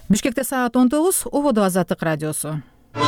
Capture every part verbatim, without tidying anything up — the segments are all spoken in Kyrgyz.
Бишкекте саат он тогуз, Ободо Азаттык радиосу.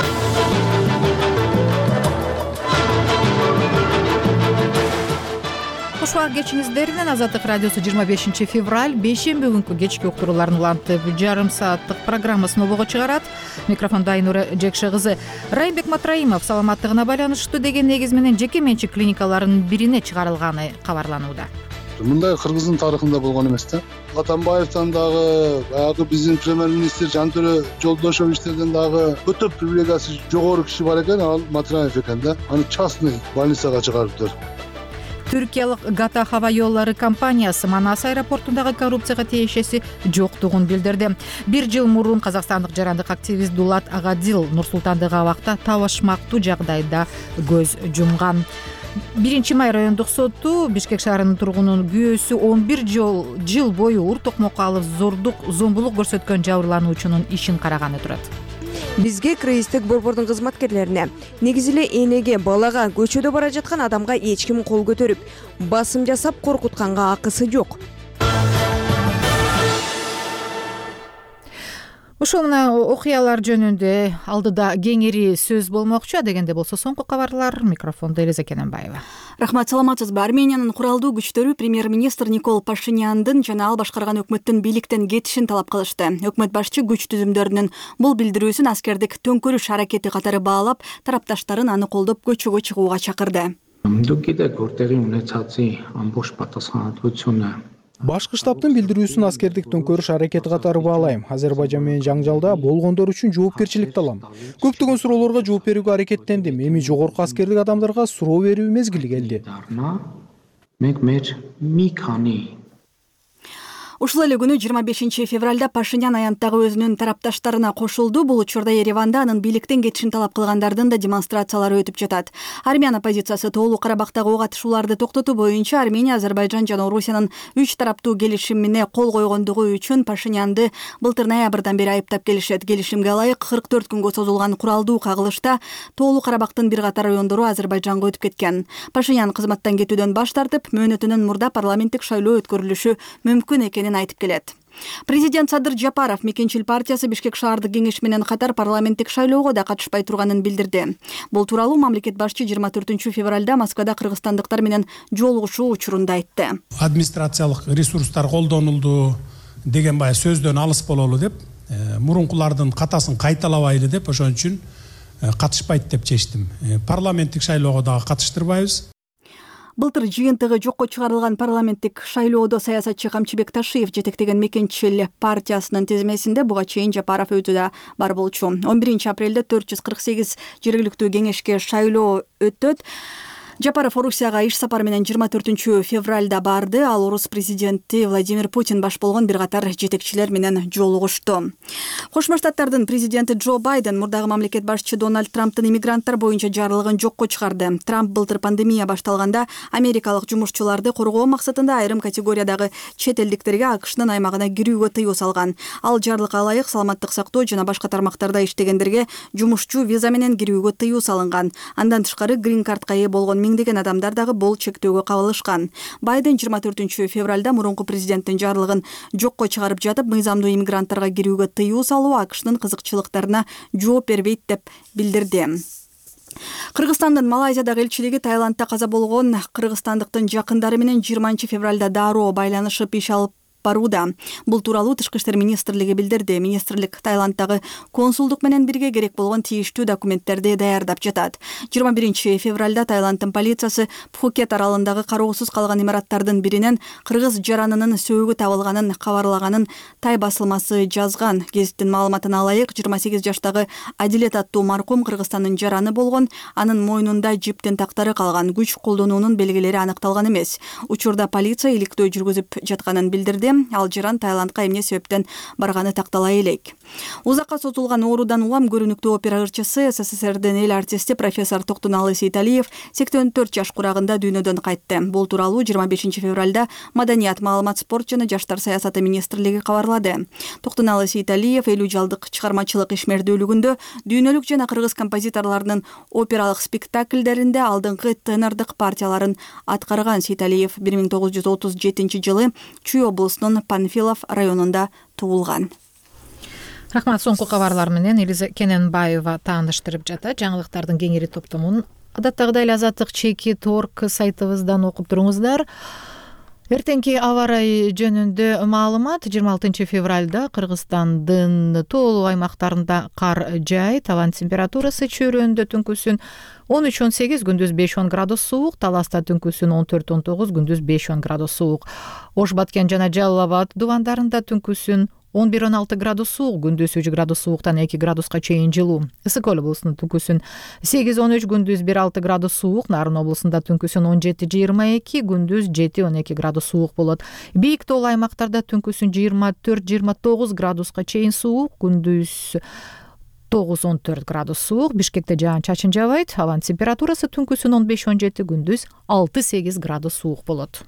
Кош убак кечиңиздер менен. Азаттык радиосу жыйырма бешинчи февраль бейшемби күнкү кечки уктурууларын улантып жарым сааттык программасын обого чыгарат. Микрофондо Айнура Жекше кызы. Райымбек Матраимов саламаттыгына байланыштуу деген негиз менен жеке менчик клиникаларынын бирине чыгарылганы кабарланууда. Мындай Кыргыздын тарыхында болгон эмес да. Атамбаевден дагы, баягы биздин премьер-министр Жантөрө Жолдошовичтерден дагы өтө привилегиясы жогору киши бар экен, ал Матраев экен да. Аны частный больницага чыгарыптыр. Түркиялык Гата хаба жолдору компаниясы Манас аэропортундагы коррупцияга тиешеси жоктугун билдирди. Бир жыл мурун казакстандык жарандык активист Дулат Агадил Нур-Султандагы абакта табышмактуу жагдайда көз жумган. Биринчи май райондук соту Бишкек шаарынын тургунунун күйөөсү он бир жыл бою ур токмокко алып зордук, зомбулук көрсөткөн жабырлануучунун ишин караганы турат. Бизге кризистик борбордун кызматкерлерине, негизи эле энеге, балага, көчөдө бара жаткан адамга эч ким кол көтөрүп, басым жасап коркутканга акысы жок. Ушул мына окуялар жөнүндө алдыда кеңири сөз болмокчу, дегенде болсо соңку кабарлар. Микрофондо Элиза Кененбаева. Рахмат, саламатсызбы. Армениянын куралдуу күчтөрү премьер-министр Никол Пашиняндын жана ал башкарган өкмөттүн бийликтен кетишин талап кылышты. Өкмөт башчы күч түзүмдөрүнүн бул билдирүүсүн аскердик төңкөрүш аракети катары баалап, тарапташтарын аны колдоп көчөгө чыгууга чакырды. Башкы штабтын билдирүүсүн аскердик төңкөрүш аракети катары баалайм. Азербайжан менен жаңжалда болгондор үчүн жоопкерчиликти алам. Көптөгөн суроолорго жооп берүүгө аракеттендим. Эми жогорку аскердик адамдарга суроо берүү мезгили келди. Ушул эле күнү жыйырма бешинчи февралда Пашинян аянттагы өзүнүн тарапташтарына кошулду. Бул учурда Ереванда анын бийликтен кетишин талап кылгандардын да демонстрациялары өтүп жатат. Армян оппозициясы тоолуу Карабактагы ок атышууларды токтотуу боюнча Армения, Азербайжан жана Орусиянын үч тараптуу келишимине кол койгондугу үчүн Пашинянды былтыр ноябрдан бери айыптап келишет. Келишимге ылайык кырк төрт күнгө созулган куралдуу кагылышта тоолуу Карабактын бир катар райондору Азербайжанга өтүп кеткен. Пашинян кызматтан кетүүдөн баш тартып, мөөнөтүнүн мурда парламенттик шайлоо өткөрүлүшү мүмкүн экенин айтып келет. Президент Садыр Жапаров Мекенчил партиясы Бишкек шаардык кеңеш менен катар парламенттик шайлоого да катышпай турганын билдирди. Бул тууралуу мамлекет башчы жыйырма төртүнчү февралда Москвада кыргызстандыктар менен жолугушуу учурунда айтты. Администрациялык ресурстар колдонулду деген бай сөздөн алыс бололу деп, мурункулардын катасын кайталабайлы деп, ошон үчүн катышпайт деп чечтим. Парламенттик шайлоого дагы катыштырбайбыз. Былтыр жыйынтыгы жокко чыгарылган парламенттик шайлоодо саясатчы Камчыбек Ташиев жетектеген Мекенчил партиясынын тизмесинде буга чейин Жапаров өзү да бар болчу. он биринчи апрелде төрт жүз кырк сегиз жергиликтүү кеңешке шайлоо өтөт. Жапаров Орусияга иш сапары менен жыйырма төртүнчү февралда барды. Ал орус президенти Владимир Путин баш болгон бир катар жетекчилер менен жолугушту. Кошмо Штаттардын президенти Джо Байден мурдагы мамлекет башчы Дональд Трамптын иммигранттар боюнча жарлыгын жокко чыгарды. Трамп былтыр пандемия башталганда америкалык жумушчуларды коргоо максатында айрым категориядагы чет элдиктерге АКШнын аймагына кирүүгө тыюу салган. Ал жарлыкка ылайык саламаттык сактоо жана башка тармактарда иштегендерге жумушчу виза менен кирүүгө тыюу салынган. Андан тышкары грин картка ээ болгон деген адамдар дагы бол чектөөгө кабылышкан. Байден жыйырма төртүнчү февралда мурунку президенттин жарлыгын жокко чыгарып жатып, мыйзамдуу иммигранттарга кирүүгө тыюу салуу АКШнын кызыкчылыктарына жооп бербейт деп билдирди. Кыргызстандын Малайзиядагы элчилиги Таиландда каза болгон кыргызстандыктын жакындары менен жыйырманчы февралда дароо байланышып иш алып барууда. Бул тууралуу Тышкы иштер министрлиги билдирди. Министрлик Таиланддагы консулдук менен бирге керек болгон тийиштүү документтерди даярдап жатат. жыйырма биринчи февралда Таиланддын полициясы Пхукет аралындагы кароосуз калган имараттардын биринен кыргыз жаранынын сөөгү табылганын кабарлаганын Тай басылмасы жазган. Гезиттин маалыматына ылайык, жыйырма сегиз жаштагы Адилет аттуу маркум Кыргызстандын жараны болгон, анын мойнунда жиптин тактары калган, күч колдонуунун белгилери аныкталган эмес. Учурда полиция иликтөө жүргүзүп жатканын билдирди. Ал жаран Таиландка эмне себептен барганы тактала элек. Узакка созулган оорудан улам көрүнүктүү опера ырчысы СССРдин эл артисти профессор Токтуналы Сейталиев сексен төрт жаш курагында дүйнөдөн кайтты. Бул тууралуу жыйырма бешинчи февралда Маданият, маалымат, спорт жана жаштар саясаты министрлиги кабарлады. Токтуналы Сейталиев элүү жылдык чыгармачылык ишмердүүлүгүндө дүйнөлүк жана кыргыз композиторлорунун опералык спектакльдеринде алдыңкы тенордук партияларын аткарган. Сейталиев бир миң тогуз жүз отуз жетинчи жылы Чүй облусунун Панфилов районунда туулган. Рахмат. Соңку кабарлар менен Элиза Кененбаева тааныштырып жатат. Жаңылыктардын кеңири топтомун адаттагыдай эле Азаттык чеки торг сайтыбыздан окуп туруңуздар. Эртеңки аба ырайы жөнүндө маалымат: жыйырма алтынчы февралда Кыргызстандын тоолуу аймактарында кар жаайт. Абанын температурасы чөйрөндө түнкүсүн он үч он сегиз, күндүз беш он градус суук, Таласта түнкүсүн он төрт он тогуз, күндүз беш он градус суук. Ош Баткен жана Жалал Абад дубандарында түнкүсүн он бир он алты градус суук, күндүз үч градус сууктан эки градуска чейин жылуу. Ысык Көл облусунун түнкүсүн сегиз он үч, күндүз бир алты градус суук, Нарын облусунда түнкүсүн он жети жыйырма эки, күндүз жети он эки градус суук болот. Бийик тоолуу аймактарда түнкүсүн жыйырма төрт жыйырма тогуз градуска чейин суук, күндүз тогуз он төрт градус суук. Бишкекте жаан чачын жаабайт. Абанын температурасы түнкүсүн он беш он жети, күндүз алты сегиз градус суук болот.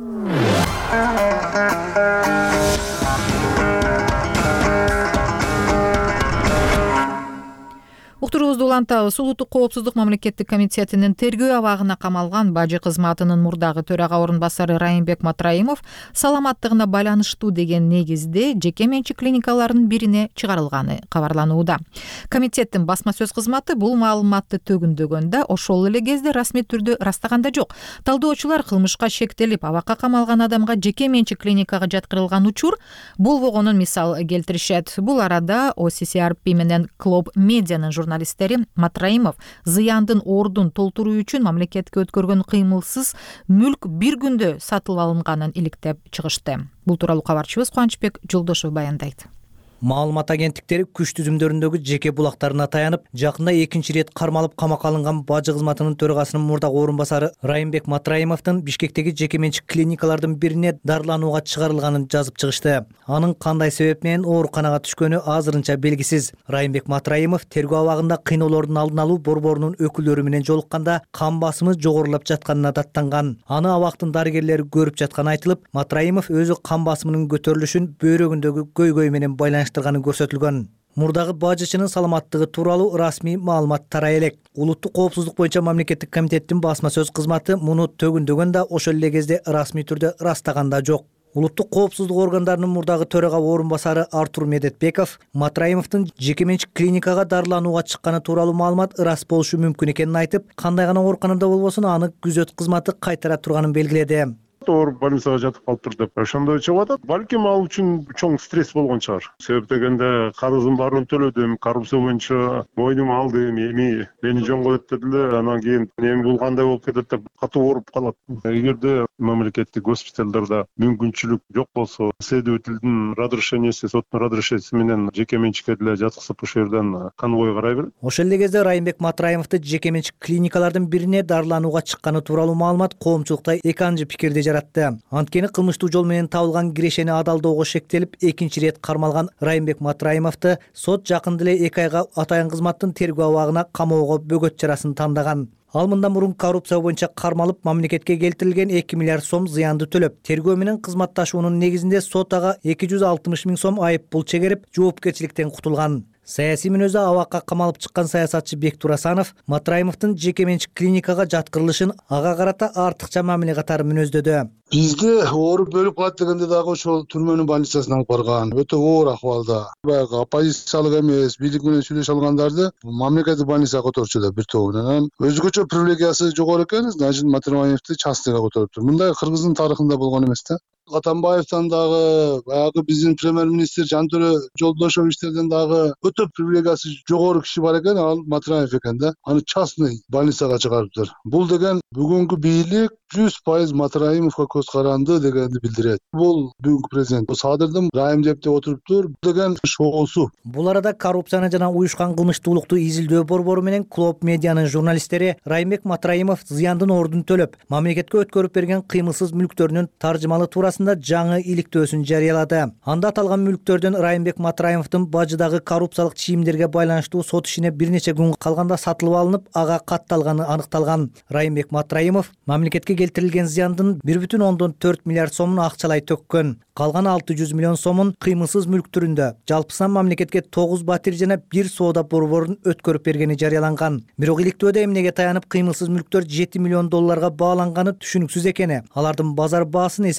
Уктуруубузду улантабыз. Улуттук коопсуздук мамлекеттик комитетинин тергөө абагына камалган бажы кызматынын мурдагы төрага орун басары Райымбек Матраимов саламаттыгына байланыштуу деген негизде жеке менчик клиникалардын бирине чыгарылганы кабарланууда. Комитеттин басма сөз кызматы бул маалыматты төгүндөгөндө ошол эле кезде расмий түрдө ырастаганда жок. Талдоочулар кылмышка шектелип абакка камалган адамга жеке менчик клиникага жаткырылган учур болбогонун мисал келтиришет. Бул арада о си си ар пи менен Клоб Медианын журналистери Матраимов зыяндын ордун толтуруу үчүн мамлекетке өткөргөн кыймылсыз мүлк бир күндө сатылып алынганын иликтеп чыгышты. Бул тууралуу кабарчыбыз Кубанычбек Жолдошов баяндайт. Маалымат агенттиктери күч түзүмдөрүндөгү жеке булактарына таянып, жакында экинчи ирет кармалып камакка алынган бажы кызматынын төрагасынын мурдагы орун басары Райымбек Матраимовдун Бишкектеги жеке менчик клиникалардын бирине дарыланууга чыгарылганын жазып чыгышты. Анын кандай себеп менен ооруканага түшкөнү азырынча белгисиз. Райымбек Матраимов тергөө абагында кыйноолордун алдын алуу борборунун өкүлдөрү менен жолукканда кан басымы жогорулап жатканына даттанган. Аны абактын дарыгерлери көрүп жатканы айтылып, Матраимов өзү кан басымынын көтөрүлүшүн бөйрөгүндөгү көйгөй менен байланыштырганы көрсөтүлгөн. Мурдагы бажычынын саламаттыгы тууралуу расмий маалымат тарай элек. Улуттук коопсуздук боюнча мамлекеттик комитеттин басма сөз кызматы муну төгүндөгөн да ошол эле кезде расмий түрдө ырастаган да жок. Улуттук коопсуздук органдарынын мурдагы төрага орун басары Артур Медетбеков Матраимовдун жеке менчик клиникага дарыланууга чыкканы тууралуу маалымат ырас болушу мүмкүн экенин айтып, кандай гана ооруканада болбосун аны күзөт кызматы кайтара турганын белгиледи. Ооруп больницага жатып калыптыр деп ошондой чыгып атат. Балким ал үчүн чоң стресс болгон чыгар. Себеп дегенде карыздын баарын төлөдүм, коррупция боюнча мойнума алдым, эми мени жөн коет дедилер, анан кийин эми бул кандай болуп кетет деп катуу ооруп калат. Эгерде мамлекеттик госпиталдарда мүмкүнчүлүк жок болсо, следовательдин разрешениеси, соттун разрешенияси менен жеке менчикке деле жаткызып ошол жерден конвой карай берет. Ошол эле кезде Райымбек Матраимовду жеке менчик клиникалардын бирине дарыланууга чыкканы тууралуу маалымат коомчулукта эки анчы пикирди жаратты. Анткени кылмыштуу жол менен табылган кирешени адалдоого шектелип экинчи ирет кармалган Райымбек Матраимовду сот жакында эле эки айга атайын кызматтын тергөө абагына камоого бөгөт чарасын тандаган. Ал мындан мурун коррупция боюнча кармалып, мамлекетке келтирилген эки миллиард сом зыянды төлөп, тергөө менен кызматташуунун негизинде сот ага эки жүз алтымыш миң сом айып пул чегерип, жоопкерчиликтен кутулган. Саясий мүнөздө абакка камалып чыккан саясатчы Бектур Асанов Матраимовдун жеке менчик клиникага жаткырылышын ага карата артыкча мамиле катары мүнөздөдү. Бизде ооруп өлүп калат дегенде дагы ошол түрмөнүн больницасына алып барган. Өтө оор акыбалда. Баягы оппозициялык эмес, бийлик менен сүйлөшө алгандарды мамлекеттик больницага которчу деп бир тобунан. Өзгөчө привилегиясы жогору экен, значит Матраимовду частныйга которуптур. Мындай Кыргыздын тарыхында болгон эмес да. Атамбаевден дагы, баягы биздин премьер-министр Жантөрө Жолдошовичтерден дагы өтө привилегиясы жогору киши бар экен, ал Матраимов экен да. Аны частный больницага чыгарыптыр. Бул деген бүгүнкү бийлик жүз пайыз Матраимовго көз каранды дегенди билдирет. Бул бүгүнкү президент Садырдын Райым деп деп отуруптур деген шоусу. Бул арада коррупцияны жана уюшкан кылмыштуулукту изилдөө борбору менен Клоб Медианын журналисттери Райымбек Матраимов зыяндын ордун төлөп, мамлекетке өткөрүп берген кыймылсыз мүлктөрүнүн таржымалы туурасында жаңы иликтөөсүн жарыялады. Анда аталган мүлктөрдөн Райымбек Матраимовдун бажыдагы коррупциялык чийимдерге байланыштуу сот ишине бир нече күн калганда сатылып алынып, ага катталганы аныкталган. Райымбек Матраимов мамлекетке келтирилген зыяндын бир бүтүн ондон төрт миллиард сомун акчалай төккөн. Калган алты жүз миллион сомун кыймылсыз мүлк түрүндө жалпысынан мамлекетке тогуз батир жана бир соода борборун өткөрүп бергени жарыяланган. Бирок иликтөөдө эмнеге таянып кыймылсыз мүлктөр жети миллион долларга бааланганы түшүнүксүз экени, алардын базар баасын эсептегенде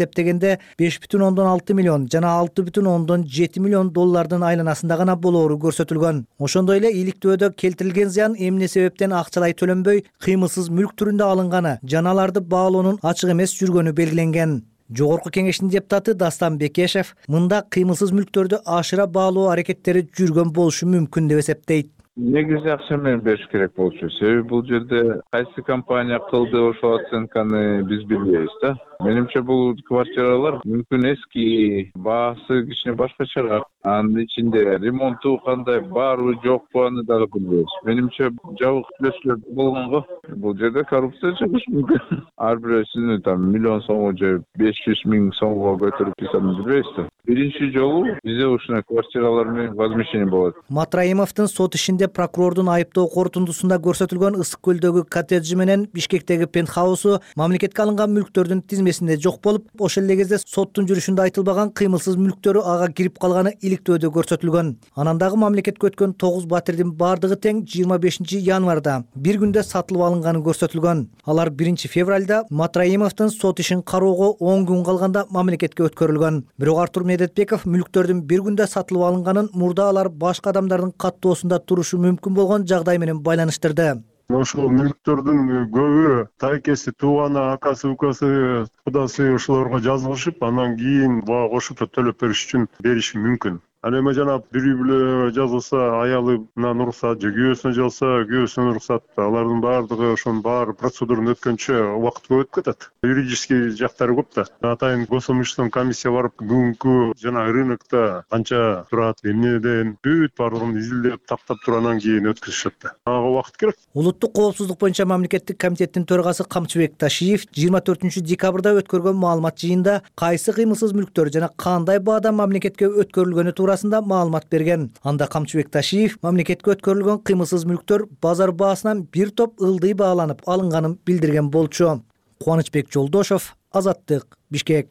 мезгилде беш бүтүн ондон алты миллион жана алты бүтүн ондон жети миллион доллардын айланасында гана болоору көрсөтүлгөн. Ошондой эле иликтөөдө келтирилген зыян эмне себептен акчалай төлөнбөй кыймылсыз мүлк түрүндө алынганы жана аларды баалоонун ачык эмес жүргөнү белгиленген. Жогорку кеңештин депутаты Дастан Бекешев мында кыймылсыз мүлктөрдү ашыра баалоо аракеттери жүргөн болушу мүмкүн деп эсептейт. Негизи акча менен бериш керек болчу. Себеби бул жерде кайсы компания кылды ошол оценканы биз билбейбиз да. Менимче бул квартиралар мүмкүн эски, баасы кичине башкачараак. Анын ичинде ремонту кандай барбы жокпу аны дагы билбейбиз. Менимче жабык түзөтүүлөр болгонго бул жерде коррупция чыгышы мүмкүн. Ар бирөөсүнү там миллион сомго же беш жүз миң сомго көтөрүп кийсем билбейбиз да. Биринчи жолу бизде ушундай квартиралар менен возмещение болот. Матраимовдун сот ишинде прокурордун айыптоо корутундусунда көрсөтүлгөн Ысык көлдөгү коттеджи менен Бишкектеги пентхаусу мамлекетке алынган мүлктөрдүн тизмесинде жок болуп, ошол эле кезде соттун жүрүшүндө айтылбаган кыймылсыз мүлктөрү ага кирип калганы иликтөөдө көрсөтүлгөн. Анан дагы мамлекетке өткөн тогуз батирдин бардыгы тең жыйырма бешинчи январда бир күндө сатылып алынганы көрсөтүлгөн. Алар биринчи февралда Матраимовдун сот ишин кароого он күн калганда мамлекетке өткөрүлгөн. Бирок Артур Медетбеков мүлктөрдүн бир күндө сатылып алынганын мурда алар башка адамдардын каттоосунда турушу мүмкүн болгон жагдай менен байланыштырды. Ошол мүлктөрдүн көбү тайкеси, тууганы, акасы, укасы, кудасы ошолорго жазылышып, анан кийин буга кошуп төлөп бериш үчүн бериши мүмкүн. Ал эми жана бирөө бүлө жазылса, аялынан уруксат же күйөөсүнө жазылса, күйөөсүнөн уруксат, алардын баардыгы ошонун баары процедураны өткөнчө убакыт көп өтүп кетет. Юридический жактары көп да. Атайын госимущественный комиссия барып, бүгүнкү жана рынокто канча турат, эмнеден бүт баардыгын изилдеп, тактап турандан кийин өткүзүшөт да. Ага убакыт керек. Улуттук коопсуздук боюнча мамлекеттик комитеттин төрагасы Камчыбек Ташиев жыйырма төртүнчү декабрда өткөргөн маалымат жыйында кайсы кыймылсыз мүлктөр жана кандай баада мамлекетке өткөрүлгөнү туурасында маалымат берген. Анда Камчыбек Ташиев мамлекетке өткөрүлгөн кыймылсыз мүлктөр базар баасынан бир топ ылдый бааланып алынганын билдирген болчу. Кубанычбек Жолдошов, Азаттык, Бишкек.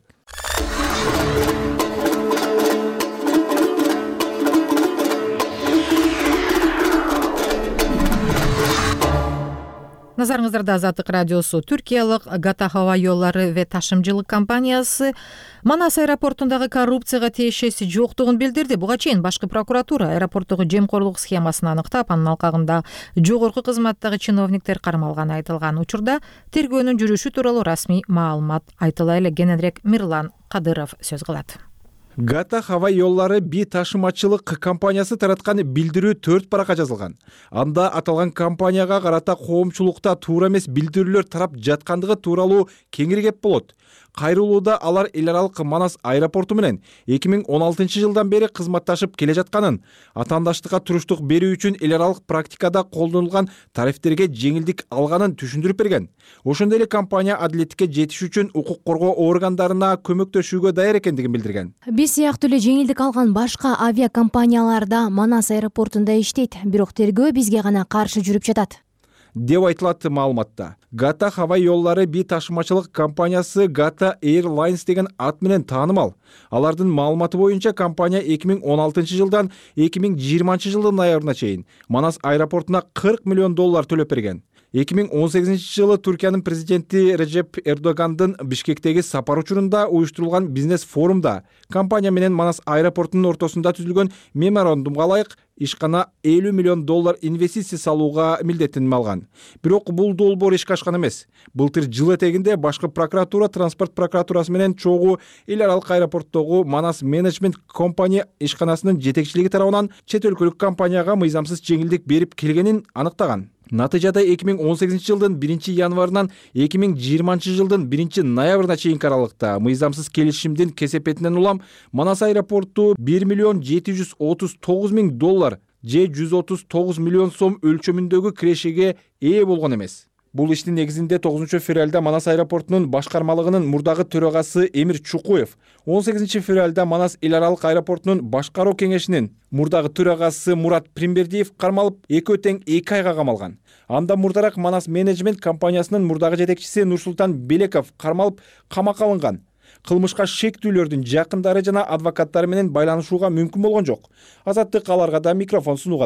Назарыңыздарда Азаттык радиосу. Түркиялык Гата хаба жолдору ve ташымчылык компаниясы Манас аэропортундагы коррупцияга тиешеси жоктугун билдирди. Буга чейин башкы прокуратура аэропорттогу жемкорлук схемасын аныктап, анын алкагында жогорку кызматтагы чиновниктер кармалганы айтылган. Учурда тергөөнүн жүрүшү тууралуу расмий маалымат айтыла эле. Кененирээк Мирлан Кадыров сөз кылат. Гата хаба жолдору би ташымачылык компаниясы тараткан билдирүү төрт баракка жазылган. Анда аталган компанияга карата коомчулукта туура эмес билдирүүлөр тарап жаткандыгы тууралуу кеңиргеп болот. Кайрылууда алар эл аралык Манас аэропорту менен эки миң он алтынчы жылдан бери кызматташып келе жатканын, атаандаштыкка туруштук берүү үчүн эл аралык практикада колдонулган тарифтерге жеңилдик алганын түшүндүрүп берген. Ошондой эле компания адилеттикке жетиш үчүн укук коргоо органдарына көмөктөшүүгө даяр экендигин билдирген. Биз сыяктуу эле жеңилдик алган башка авиакомпаниялар да Манас аэропортунда иштейт, бирок тергөө бизге гана каршы жүрүп жатат деп айтылат маалыматта. Гата хаба жолдору би ташымачылык компаниясы Gata Airlines деген ат менен таанымал. Алардын маалыматы боюнча компания эки миң он алтынчы жылдан эки миң жыйырманчы жылдын ноябрына чейин Манас аэропортуна кырк миллион доллар төлөп берген. эки миң он сегизинчи жылы Түркиянын президенти Режеп Эрдогандын Бишкектеги сапар учурунда уюштурулган бизнес форумда компания менен Манас аэропортунун ортосунда түзүлгөн меморандумга ылайык ишкана элүү миллион доллар инвестиция салууга милдеттениме алган. Бирок бул долбоор ишке ашкан эмес. Былтыр жыл этегинде башкы прокуратура транспорт прокуратурасы менен чогуу эл аралык аэропорттогу Манас менеджмент компания ишканасынын жетекчилиги тарабынан чет өлкөлүк компанияга мыйзамсыз жеңилдик берип келгенин аныктаган. Натыйжада эки миң он сегизинчи жылдын биринчи январынан эки миң жыйырманчы жылдын биринчи ноябрына чейинки аралыкта мыйзамсыз келишимдин кесепетинен улам Манас аэропорту бир миллион жети жүз отуз тогуз миң доллар же жүз отуз тогуз миллион сом өлчөмүндөгү кирешеге ээ болгон эмес. Бул иштин негизинде тогузунчу февралда Манас аэропортунун башкармалыгынын мурдагы төрагасы Эмир Чукуев, он сегизинчи февралда Манас эл аралык аэропортунун башкаруу кеңешинин мурдагы төрагасы Мурат Примбердиев кармалып, экөө тең эки айга камалган. Анда мурдараак Манас менеджмент компаниясынын мурдагы жетекчиси Нурсултан Белеков кармалып, камакка алынган. Кылмышка шектүүлөрдүн жакындары жана адвокаттары менен байланышууга мүмкүн болгон жок. Азаттык аларга да микрофон сунууга даяр.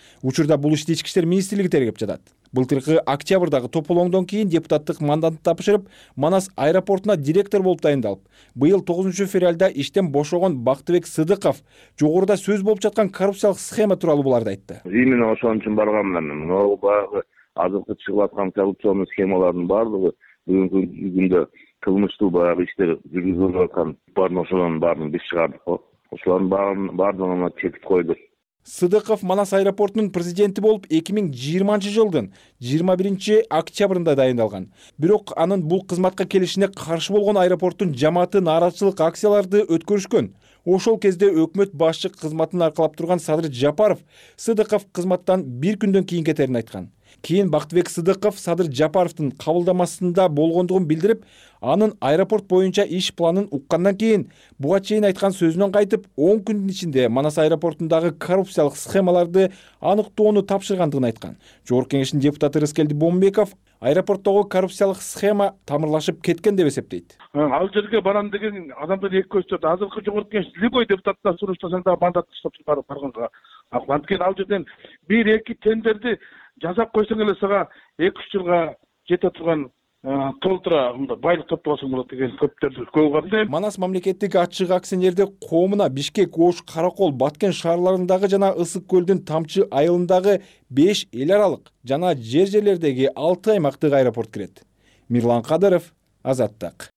Учурда бул ишти Ички иштер министрлиги тергеп жатат. Былтыркы октябрдагы тополоңдон кийин депутаттык мандатты тапшырып, Манас аэропортуна директор болуп дайындалып, быйыл тогузунчу февралда иштен бошогон Бактыбек Сыдыков жогоруда сөз болуп жаткан коррупциялык схема тууралуу буларды айтты. Именно ошон үчүн барганмын. Могу баягы азыркы чыгып аткан коррупционный схемалардын баардыгы бүгүнкү күндө кылмыштуу баягы иштер жүргүзүлүп аткан барын ошонун баарын биз чыгардык. Ошолордун баардыгына чекит койдук. Сыдыков Манас аэропортунун президенти болуп эки миң жыйырманчы жылдын жыйырма биринчи октябрында дайындалган. Бирок анын бул кызматка келишине каршы болгон аэропорттун жамааты нааразычылык акцияларды өткөрүшкөн. Ошол кезде өкмөт башчы кызматын аркалап турган Садыр Жапаров Сыдыков кызматтан бир күндөн кийин кетерин айткан. Кийин Бактыбек Сыдыков Садыр Жапаровдун кабылдамасында болгондугун билдирип, анын аэропорт боюнча иш планын уккандан кийин буга чейин айткан сөзүнөн кайтып, он күндүн ичинде Манас аэропортундагы коррупциялык схемаларды аныктоону тапшыргандыгын айткан. Жогорку Кеңештин депутаты Рыскелди Бомбеков аэропорттогу коррупциялык схема тамырлашып кеткен деп эсептейт. Ал жерге барам деген адамдар эки көчтөт. Азыркы Жогорку Кеңеш любой депутаттан суруштасаң да мандат таштап чыгарып барганга. Анткени ал жерден бир эки тендерди жасап койсоң эле сага эки үч жылга жете турган толтура байлык топтогосуң болот деген көптөрдү көргөм да. Манас мамлекеттик ачык акционердик коомуна Бишкек, Ош, Каракол, Баткен шаарларындагы жана Ысык көлдүн Тамчы айылындагы беш эл аралык жана жер жерлердеги алты аймактык аэропорт кирет. Мирлан Кадыров, Азаттык.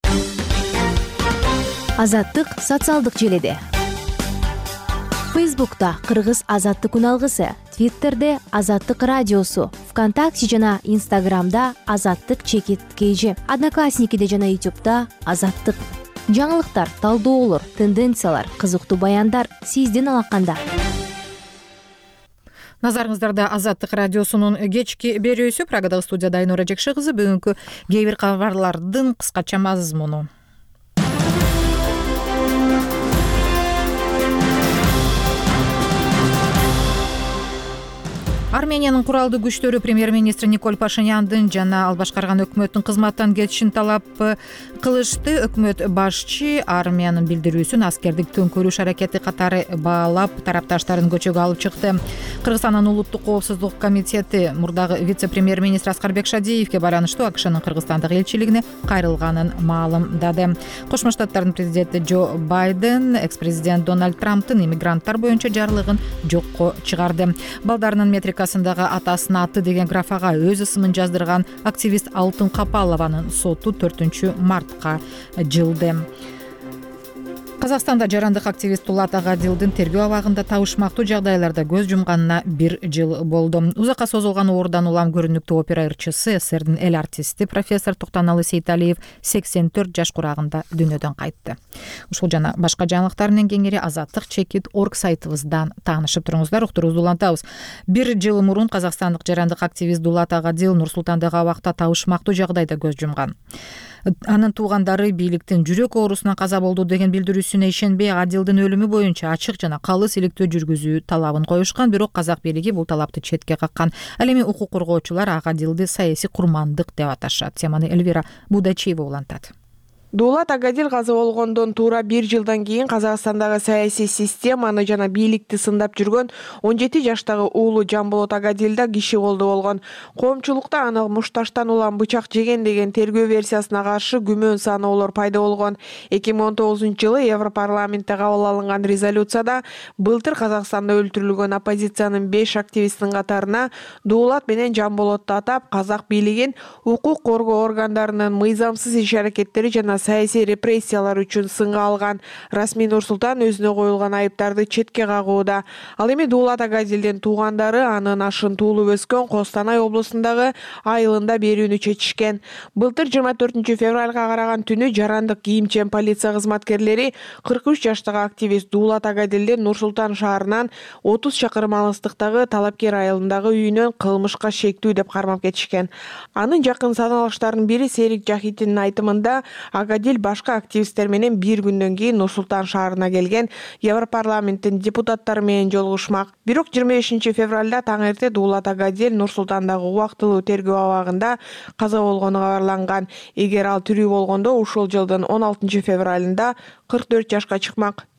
Азаттык социалдык желеде. Фейсбукта Кыргыз Азаттык үналгысы, Твиттерде Азаттык радиосу, ВКонтакте жана Инстаграмда Азаттык чекит кейжи, Одноклассникиде жана Ютубта Азаттык. Жаңылыктар, талдоолор, тенденциялар, кызыктуу баяндар сиздин алаканда. Назарыңыздарда Азаттык радиосунун кечки берүүсү. Прагадагы студияда Айнура Жекши кызы. Бүгүнкү кээ бир кабарлардын кыскача мазмуну. Армениянын куралдуу күчтөрү премьер-министр Николь Пашиняндын жана ал башкарган өкмөттүн кызматтан кетишин талап кылышты. Өкмөт башчы армиянын билдирүүсүн аскердик төңкөрүш аракети катары баалап, тарапташтарын көчөгө алып чыкты. Кыргызстандын улуттук коопсуздук комитети мурдагы вице-премьер-министр Аскарбек Шадиевге байланыштуу АКШнын Кыргызстандагы элчилигине кайрылганын маалымдады. Кошмо Штаттардын президенти Джо Байден экс-президент Дональд Трамптын иммигранттар боюнча жарлыгын жокко чыгарды. Балдарынын метрик атасына аты деген графага өз ысымын жаздырган активист Алтын Капалованын соту төртүнчү мартка жылды. Казакстанда жарандык активист Дулат Агадилдин тергөө абагында табышмактуу жагдайларда көз жумганына бир жыл болду. Узакка созулган оорудан улам көрүнүктүү опера ырчысы, СССРдин эл артисти профессор Токтоналы Сейталиев сексен төрт жаш курагында дүйнөдөн кайтты. Ушул жана башка жаңылыктар менен кеңири азаттык чекит точка орг сайтыбыздан таанышып туруңуздар. Уктуруубузду улантабыз. Бир жыл мурун казакстандык жарандык активист Дулат Агадил Нур Султандагы абакта табышмактуу жагдайда көз жумган. Анын туугандары бийликтин жүрөк оорусунан каза болду деген билдирүүсүнө ишенбей, Адилдин өлүмү боюнча ачык жана калыс иликтөө жүргүзүү талабын коюшкан, бирок казак бийлиги бул талапты четке каккан. Ал эми укук коргоочулар Агадилди саясий курмандык деп аташат. Теманы Эльвира Будачиева улантат. Дулат Агадил каза болгондон туура бир жылдан кийин Казакстандагы саясий системаны жана бийликти сындап жүргөн он жети жаштагы уулу Жамболот Агадил да киши колду болгон. Коомчулукта аны мушташтан улам бычак жеген деген тергөө версиясына каршы күмөн саноолор пайда болгон. эки миң он тогузунчу жылы Европарламентте кабыл алынган резолюцияда былтыр Казакстанда өлтүрүлгөн оппозициянын беш активисттин катарына Дулат менен Жамболотту атап, казак бийлигин укук коргоо органдарынын мыйзамсыз иш-аракеттери жана саясий репрессиялар үчүн сынга алган. Расмий Нурсултан өзүнө коюлган айыптарды четке кагууда. Ал эми Дулат Агадилдин туугандары анын ашын туулуп өскөн Костанай облусундагы айылында берүүнү чечишкен. Былтыр жыйырма төртүнчү февралга караган түнү жарандык кийимчен полиция кызматкерлери кырк үч жаштагы активист Дулат Агадилдин Нур Султан шаарынан отуз чакырым алыстыктагы Талапкер айылындагы үйүнөн кылмышка шектүү деп кармап кетишкен. Анын жакын саналыштарынын бири Серик Жахитиндин айтымында Агадил башка активисттер менен бир күндөн кийин Нур Султан шаарына келген, Европарламенттин депутаттары менен жолугушмак. Бирок жыйырма бешинчи февралда таң эрте Дулат Агадил Нур Султандагы убактылуу тергөө абагында каза болгону кабарланган. Эгер ал тирүү болгондо ушул жылдын он алтынчы февралында кырк төрт жашка чыкмак.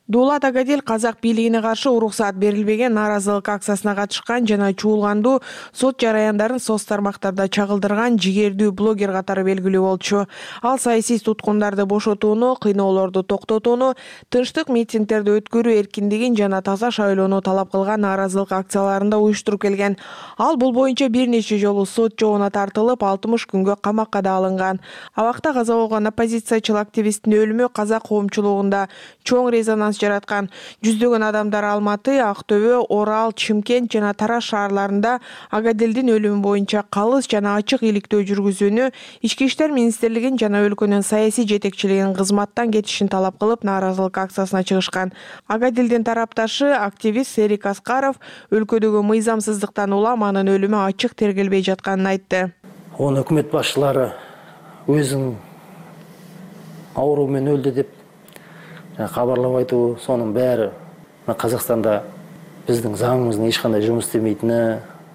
Дулат Агадил казак бийлигине каршы уруксаат берилбеген нааразылык акциясына катышкан жана чуулгандуу сот жараяндарын соц тармактарда чагылдырган жигердүү блогер катары белгилүү болчу. Ал саясий туткундарды бошотууну, кыйноолорду токтотууну, тынчтык митингдерди өткөрүү эркиндигин жана таза шайлоону талап кылган нааразылык акцияларында уюштуруп келген. Ал бул боюнча бир нече жолу сот жообуна тартылып, алтымыш күнгө камакка да алынган. Абакта каза болгон оппозициячыл активисттин өлүмү казак коомчулугунда чоң резонанс жараткан. Жүздөгөн адамдар Алматы, Актөбө, Орал, Чымкент жана Тараз шаарларында Агадилдин өлүмү боюнча калыс жана ачык иликтөө жүргүзүүнү, ички иштер министрлигин жана өлкөнүн саясий жетекчилигин кызматтан кетишин талап кылып нааразылык акциясына чыгышкан. Агадилдин тарапташы активист Серик Аскаров өлкөдөгү мыйзамсыздыктан улам анын өлүмү ачык тергелбей жатканын айтты. Оны өкмөт башчылары өзүнүн оору менен өлдү деп кабарлап айтуу, сонун баары Казакстанда биздин заңыбыздын эч кандай жумуш истемейтини,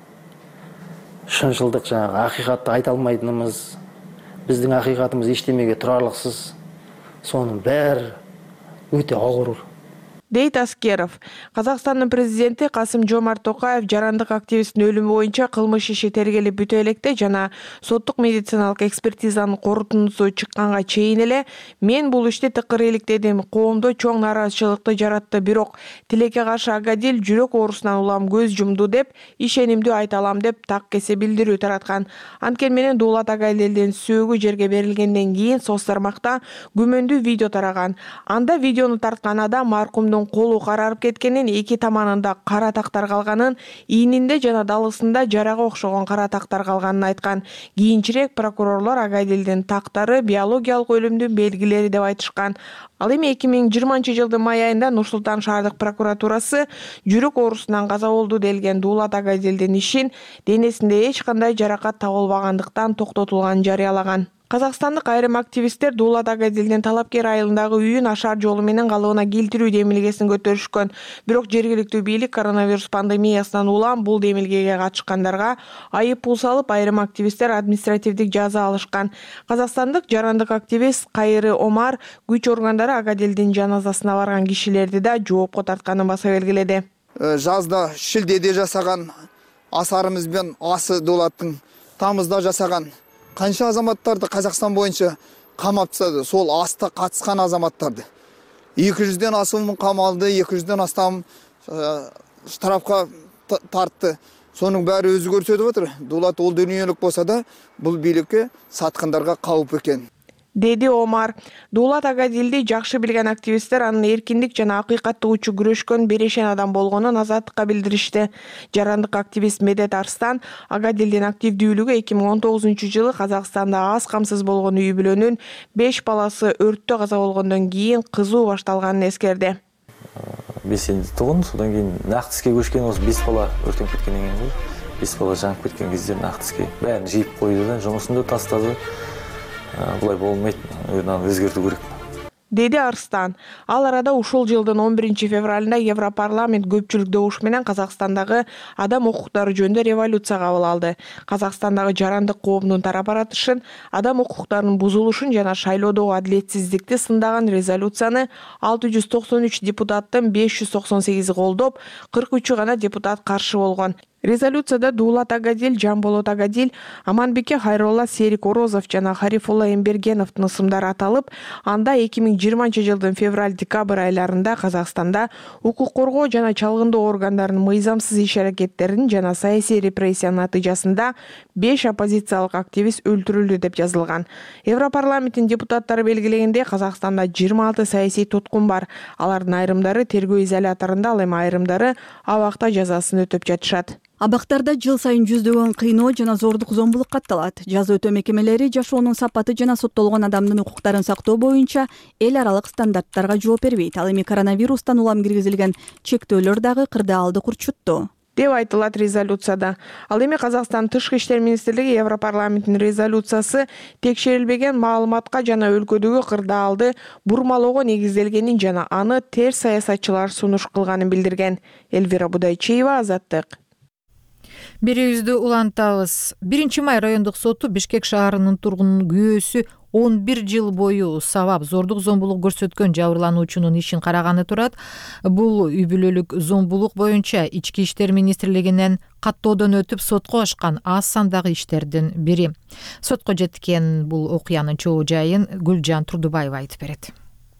шынчылдык жанагы акыйкатты айта алмайтыныбыз, биздин акыйкатыбыз эчтемеге турарлыксыз, сонун баары өтө огур дейт Аскеров. Казакстандын президенти Касым-Жомарт Токаев жарандык активисттин өлүмү боюнча кылмыш иши тергелип бүтө электе жана соттук медициналык экспертизанын корутундусу чыкканга чейин эле мен бул ишти тыкыр иликтедим, коомдо чоң нааразычылыкты жаратты, бирок тилекке каршы Агадил жүрөк оорусунан улам көз жумду деп ишенимдүү айта алам деп так кесе билдирүү тараткан. Анткени менен Дулат Агадилдин сөөгү жерге берилгенден кийин соц тармакта күмөндүү видео тараган. Анда видеону тарткан адам маркумдун колу карарып кеткенин, эки таманында кара тактар калганын, ийнинде жана далысында жарага окшогон кара тактар калганын айткан. Кийинчерээк прокурорлор Агадилдин тактары биологиялык өлүмдүн белгилери деп айтышкан. Ал эми эки миң жыйырманчы жылдын май айында Нур-Султан шаардык прокуратурасы жүрөк оорусунан каза болду делген Дулат Агадилдин ишин денесинде эч кандай жаракат табылбагандыктан токтотулганын жарыялаган. Казакстандык айрым активисттер Дулат Агадилдин талапкер айылындагы үйүн ашар жолу менен калыбына келтирүү демилгесин көтөрүшкөн. Бирок жергиликтүү бийлик коронавирус пандемиясынан улам бул демилгеге катышкандарга айып пул салып, айрым активисттер административдик жаза алышкан. Казакстандык жарандык активист Кайры Омар күч органдары Агадилдин жаназасына барган кишилерди да жоопко тартканын баса белгиледи. Жазда шилдеде жасаган асарыбыз бен асы Дулаттын тамызда жасаган канча азаматтарды Казакстан боюнча камап тастады. Сол аста катышкан азаматтарды эки жүздөн асуун камалды, эки жүздөн астам штрафка тартты. Сонун баары өзү көрсөтүп атыр. Дулат ол дүйнөлүк болсо да бул бийликке саткандарга калып экен, деди Омар. Дулат Агадилди жакшы билген активисттер анын эркиндик жана акыйкаттык үчүн күрөшкөн берешен адам болгонун азаттыкка билдиришти. Жарандык активист Медет Арстан Агадилдин активдүүлүгү эки миң он тогузунчу жылы Казакстанда аз камсыз болгон үй бүлөнүн беш баласы өрттө каза болгондон кийин кызуу башталганын эскерди. Белсенди тугун, содан кийин нактыске көчкөн, осы беш бала өртөнүп кеткенден кийин го, беш бала жанып кеткен кезде нактыске баарын жыйып койду да, жумусун да тастады. Булай болмойт, аны өзгөртүү керек, деди Арстан. Ал арада ушул жылдын он биринчи февралында Европарламент көпчүлүк добуш менен Казакстандагы адам укуктары жөнүндө резолюция кабыл алды. Казакстандагы жарандык коомдун тарап аратышын, адам укуктарынын бузулушун жана шайлоодогу адилетсиздикти сындаган резолюцияны алты жүз токсон үч депутаттын беш жүз токсон сегизи колдоп, кырк үчү гана депутат каршы болгон. Резолюцияда Дулат Агадил, Жамболот Агадил, Аманбеке Хайролла, Серик Орозов жана Харифулла Эмбергеновдун ысымдары аталып, анда эки миң жыйырманчы жылдын февраль-декабрь айларында Казакстанда укук коргоо жана чалгындоо органдарынын мыйзамсыз иш аракеттерин жана саясий репрессиянын натыйжасында беш оппозициялык активист өлтүрүлдү деп жазылган. Европарламенттин депутаттары белгилегендей, Казакстанда жыйырма алты саясий туткун бар. Алардын айрымдары тергөө изоляторунда, ал эми айрымдары абакта жазасын өтөп жатышат. Абактарда жыл сайын жүздөгөн кыйноо жана зордук зомбулук катталат. Жаза өтөө мекемелери жашоонун сапаты жана соттолгон адамдын укуктарын сактоо боюнча эл аралык стандарттарга жооп бербейт. Ал эми коронавирустан улам киргизилген чектөөлөр дагы кырдаалды курчутту деп айтылат резолюцияда. Ал эми Казакстан тышкы иштер министрлиги Европарламенттин резолюциясы текшерилбеген маалыматка жана өлкөдөгү кырдаалды бурмалоого негизделгенин жана аны терс саясатчылар сунуш кылганын билдирген. Эльвира Будайчиева, Азаттык. Берүүбүздү улантабыз. биринчи май райондук соту Бишкек шаарынын тургунунун күйөөсү он бир жыл бою сабап зордук зомбулук көрсөткөн жабырлануучунун ишин караганы турат. Бул үй бүлөлүк зомбулук боюнча Ички иштер министрлигинен каттоодон өтүп сотко ашкан аз сандагы иштердин бири. Сотко жеткен бул окуянын чоо жайын Гүлжан Турдубаева айтып берет.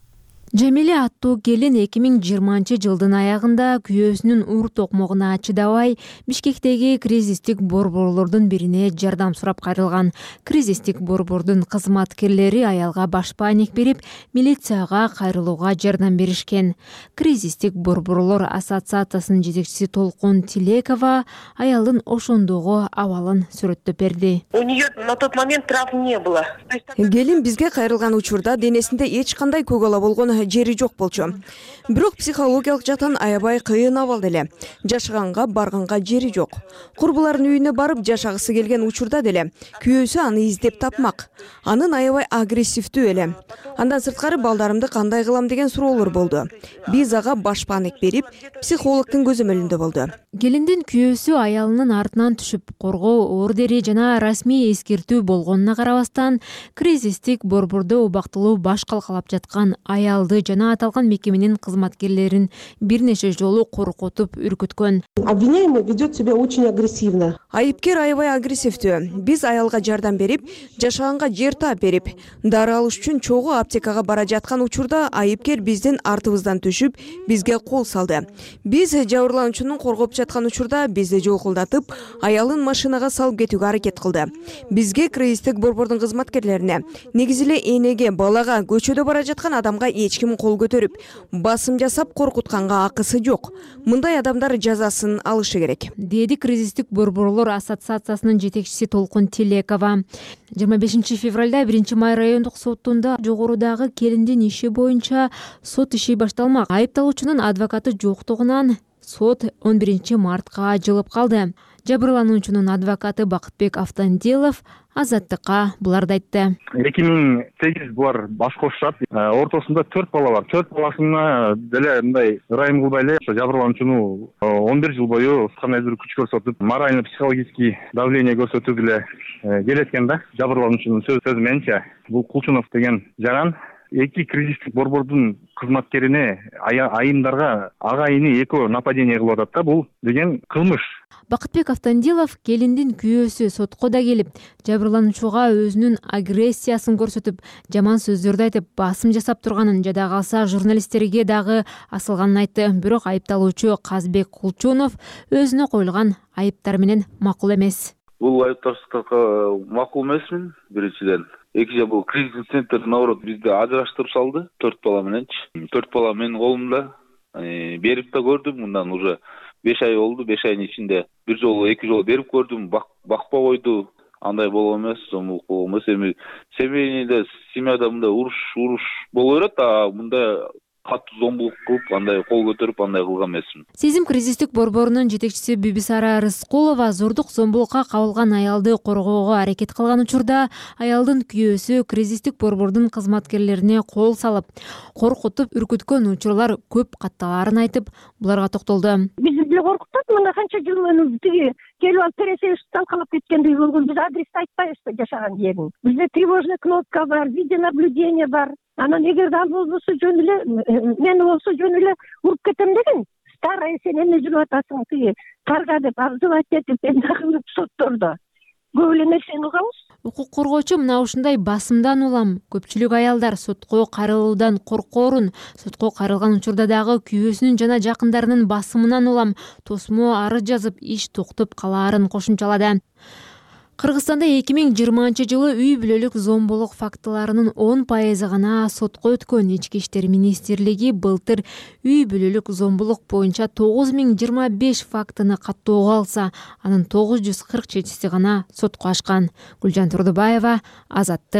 Жамиле аттуу келин эки миң жыйырманчы жылдын аягында күйөөсүнүн ур токмогуна чыдабай Бишкектеги кризистик борборлордун бирине жардам сурап кайрылган. Кризистик борбордун кызматкерлери аялга башпаанек берип, милицияга кайрылууга жардам беришкен. Кризистик борборлор ассоциациясынын жетекчиси Толкун Тилекова аялдын ошондогу абалын сүрөттөп берди. У нее на тот момент травм не было. Келин бизге кайрылган учурда денесинде эч кандай көк ала болгон жери жок болчу. Бирок психологиялык жактан аябай кыйын абал деле. Жашаганга барганга жери жок. Курбулардын үйүнө барып жашагысы келген учурда деле күйөөсү аны издеп тапмак. Анын аябай агрессивдүү эле. Андан сырткары балдарымды кандай кылам деген суроолор болду. Биз ага башпаанек берип, психологдун көзөмөлүндө болду. Келиндин күйөөсү аялынын артынан түшүп, коргоо ордери жана расмий эскертүү болгонуна карабастан, кризистик борбордо убактылуу баш калкалап жаткан аялды жана аталган мекеменин кызматкерлерин бир нече жолу коркутуп үркүткөн. Обвиняемый ведет себя очень агрессивно. Айыпкер аябай агрессивдүү. Биз аялга жардам берип, жашаганга жер таап берип, дары алыш үчүн чогуу аптекага бара жаткан учурда айыпкер биздин артыбыздан түшүп, бизге кол салды. Биз жабырлануучунун коргоп жаткан учурда бизди жолкулдатып, аялын машинага салып кетүүгө аракет кылды. Бизге кризистик борбордун кызматкерлерине, негизи эле энеге, балага, көчөдө бара жаткан адамга эч ким кол көтөрүп, басым жасап коркутканга акысы жок. Мындай адамдар жазасын алышы керек, деди кризистик борборлор ассоциациясынын жетекчиси Толкун Тилекова. жыйырма бешинчи февралда биринчи май райондук сотунда жогорудагы келиндин иши боюнча сот иши башталмак. Айыпталуучунун адвокаты жоктугунан сот он биринчи мартка жылып калды. Жабырлануучунун адвокаты Бакытбек Автандилов Азаттыкка буларды айтты. эки миң сегиз булар баш кошушат. Ортосунда төрт бала бар. төрт баласына деле мындай ырайым кылбай эле жабырлануучуну он бир жыл бою кандайдыр күч көрсөтүп, морально психологический давление көрсөтүп эле келеткен да. Жабырлануучунун сөзү менче бул Кулчунов деген жаран эки кризистик борбордун кызматкерине айымдарга агайыны экөө нападение кылып атат да. Бул деген кылмыш. Бакытбек Автандилов келиндин күйөөсү сотко да келип, жабырлануучуга өзүнүн агрессиясын көрсөтүп, жаман сөздөрдү айтып, басым жасап турганын, жада калса журналисттерге дагы асылганын айтты. Бирок айыпталуучу Казбек Кулчунов өзүнө коюлган айыптар менен макул эмес. Бул айыптарга макул эмесмин, биринчиден. Экинчи, бул кризис центр наоборот бизди ажыраштырып салды, төрт бала мененчи. төрт бала менин колумда. Берип да көрдүм, мындан уже беш ай болду. беш айдын ичинде бир жолу, эки жолу берип көрдүм, бакпа койду. Андай болгон эмес, зомбулук болгон эмес. Эми семейде, семьяда мындай уруш, уруш боло берет, а мындай катуу зомбулук кылып, андай кол көтөрүп, андай кылган эмесмин. Сезим кризистик борборунун жетекчиси Бибисара Рыскулова зордук зомбулукка кабылган аялды коргоого аракет кылган учурда аялдын күйөөсү кризистик борбордун кызматкерлерине кол салып, коркутуп, үркүткөн учурлар көп катталаарын айтып, буларга токтолду. Бизди деле коркутат, мына канча жыл тиги келип алып терезеге талкалап кеткендей болгон. Биз адрес айтпайбызбы жашаган жерин. Бизде тревожный кнопка бар, видеонаблюдение бар. Анан эгерде ал болбосо жөн эле, мени болсо жөн эле уруп кетем деген. Старая сен эмне жүрүп атасың тиги карга деп обзывать этип дагы соттордо. Көп эле нерсени угабыз. Укук коргоочу мына ушундай басымдан улам. Көпчүлүк аялдар сотко кайрылуудан коркоорун, сотко кайрылган учурда дагы күйөөсүнүн жана жакындарынын басымынан улам тосмо арыз жазып, иш токтоп калаарын кошумчалады. Кыргызстанда эки миң жыйырманчы жылы үй бүлөлүк зомбулук фактыларынын он пайызы гана сотко өткөн. Ички иштер министрлиги былтыр үй бүлөлүк зомбулук боюнча тогуз миң жыйырма беш фактыны каттоого алса, анын тогуз жүз кырк жетиси гана сотко ашкан. Гүлжан Турдубаева, Азаттык.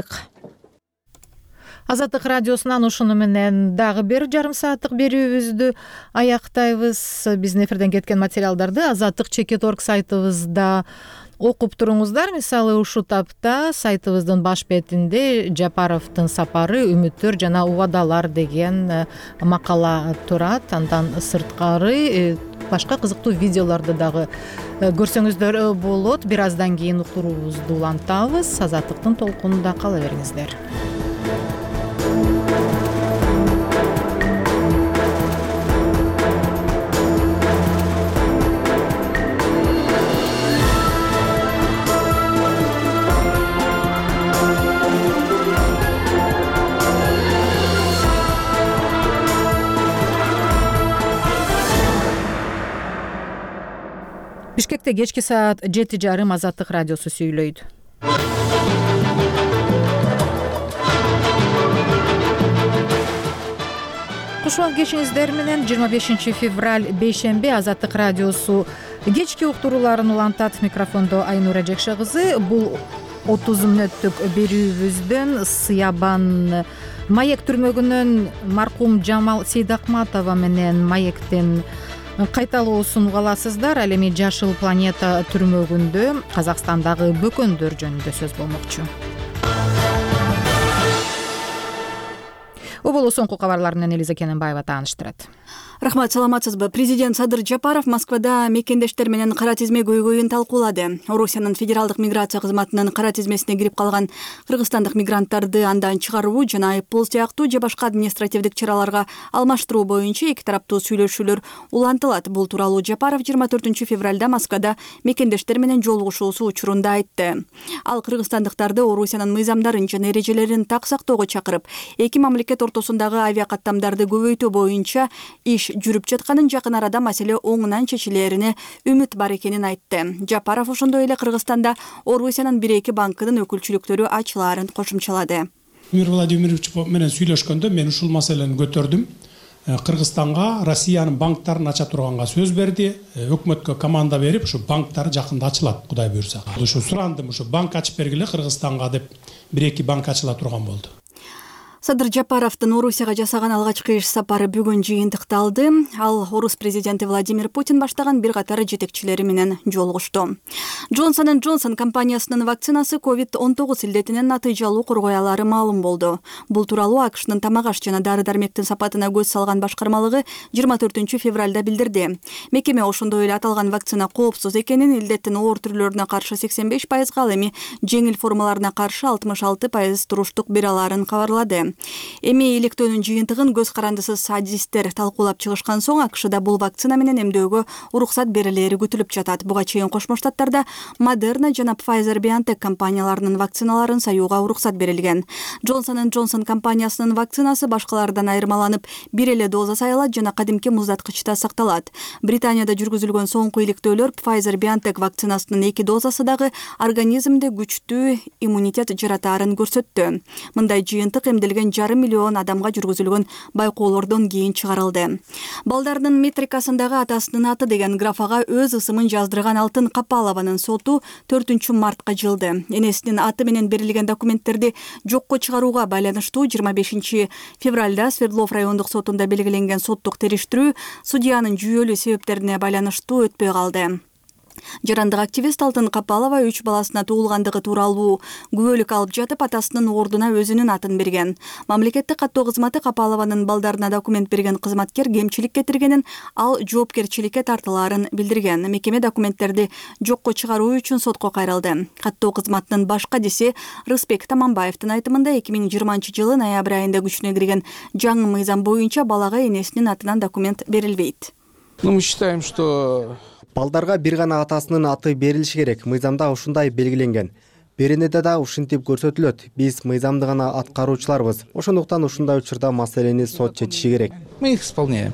Азаттык радиосунан ушуну менен дагы бир жарым сааттык берүүбүздү аяктайбыз. Биздин эфирден кеткен материалдарды азаттык чекит точка орг сайтыбызда окуп туруңуздар. Мисалы ушул тапта сайтыбыздын баш бетинде Жапаровдун сапары, үмүттөр жана убадалар деген макала турат. Андан сырткары башка кызыктуу видеолорду дагы көрсөңүздөр болот. Бир аздан кийин уктуруубузду улантабыз. Азаттыктын толкунунда кала бериңиздер. Бишкекте кечки саат жети жарым Азаттык радиосу сүйлөйт. Кушуак кечиңиздер менен жыйырма бешинчи февраль бейшемби Азаттык радиосу кечки уктурууларын улантат. Микрофондо Айнура Жекше кызы. Бул отуз мүнөттүк берүүбүздөн Сыябан Маек түрмөгүнөн маркум Жамал Сейдакматова менен Маектин кайталоосун уга аласыздар. Ал эми Жашыл планета түрмөгүндө Казакстандагы бөкөндөр жөнүндө сөз болмокчу. Оболу соңку кабарлар менен Элиза Кененбаева тааныштырат. Рахмат, саламатсызбы? Президент Садыр Жапаров Москвада мекендештер менен кара тизме көйгөйүн талкуулады. Орусиянын федералдык миграция кызматынын кара тизмесине кирип калган кыргызстандык мигранттарды андан чыгаруу жана айыппул сыяктуу же башка административдик чараларга алмаштыруу боюнча эки тараптуу сүйлөшүүлөр улантылат. Бул тууралуу Жапаров жыйырма төртүнчү февралда Москвада мекендештер менен жолугушуусу учурунда айтты. Ал кыргызстандыктарды Орусиянын мыйзамдарын жана эрежелерин так сактоого чакырып, эки мамлекет ортосундагы авиакаттамдарды көбөйтүү боюнча иш жүрүп жатканын, жакын арада маселе оңунан чечилерине үмүт бар экенин айтты. Жапаров ошондой эле Кыргызстанда Орусиянын бир эки банкынын өкүлчүлүктөрү ачылаарын кошумчалады. Эмир Владимирович менен сүйлөшкөндө мен ушул маселени көтөрдүм. Кыргызстанга Россиянын банктарын ача турганга сөз берди. Өкмөткө команда берип, ушу банктар жакында ачылат, Кудай буйрса. Ушу сурандым, ушу банк ачып бергиле Кыргызстанга деп бир эки банк ачыла турган болду. Садыр Жапаровдун Орусияга жасаган алгачкы иш сапары бүгүн жыйынтыкталды. Ал орус президенти Владимир Путин баштаган бир катар жетекчилери менен жолугушту. Джонсон энд Джонсон компаниясынын вакцинасы ковид он тогуз илдетинен натыйжалуу коргой алары маалым болду. Бул тууралуу АКШнын тамак аш жана дары-дармектин сапатына көз салган башкармалыгы жыйырма төртүнчү февралда билдирди. Мекеме ошондой эле аталган вакцина коопсуз экенин, илдеттин оор түрлөрүнө каршы сексен беш пайызга, ал эми жеңил формаларына каршы алтымыш алты пайыз туруштук бере аларын кабарлады. Эми иликтөөнүн жыйынтыгын көз карандысыз адистер талкуулап чыгышкан соң АКШда бул вакцина менен эмдөөгө уруксат берилери күтүлүп жатат. Буга чейин Кошмо Штаттарда Moderna жана Pfizer-BioNTech компанияларынын вакциналарын саюуга уруксат берилген. Джонсон энд Джонсон компаниясынын вакцинасы башкалардан айырмаланып, бир эле доза саялат жана кадимки муздаткычта сакталат. Британияда жүргүзүлгөн соңку иликтөөлөр Pfizer-BioNTech вакцинасынын эки дозасы дагы организмде күчтүү иммунитет жаратаарын көрсөттү. Мындай жыйынтык эмделген жарым миллион адамга жүргүзүлгөн байкоолордон кийин чыгарылды. Балдардын метрикасындагы атасынын аты деген графага өз ысымын жаздырган Алтын Капалованын соту төртүнчү мартка жылды. Энесинин аты менен берилген документтерди жокко чыгарууга байланыштуу жыйырма бешинчи февралда Свердлов райондук сотунда белгиленген соттук териштирүү судьянын жүйөлүү себептерине байланыштуу өтпөй калды. Жарандык активист Алтын Капалова үч баласына туулгандыгы тууралуу күбөлүк алып жатып, атасынын ордуна өзүнүн атын берген. Мамлекеттик каттоо кызматы Капалованын балдарына документ берген кызматкер кемчилик кетиргенин, ал жоопкерчиликке тартылаарын билдирген. Мекеме документтерди жокко чыгаруу үчүн сотко кайрылды. Каттоо кызматынын баш кадиси Рыспек Таманбаевдин айтымында эки миң жыйырманчы жылы ноябрь айында күчүнө кирген жаңы мыйзам боюнча балага энесинин атынан документ берилбейт. Ну, мы считаем, что балдарга бир гана атасынын аты берилиши керек. Мыйзамда ушундай белгиленген. Беренеде да ушинтип көрсөтүлөт. Биз мыйзамды гана аткаруучуларбыз. Ошондуктан ушундай учурда маселени сот чечиши керек. Мы их исполняем.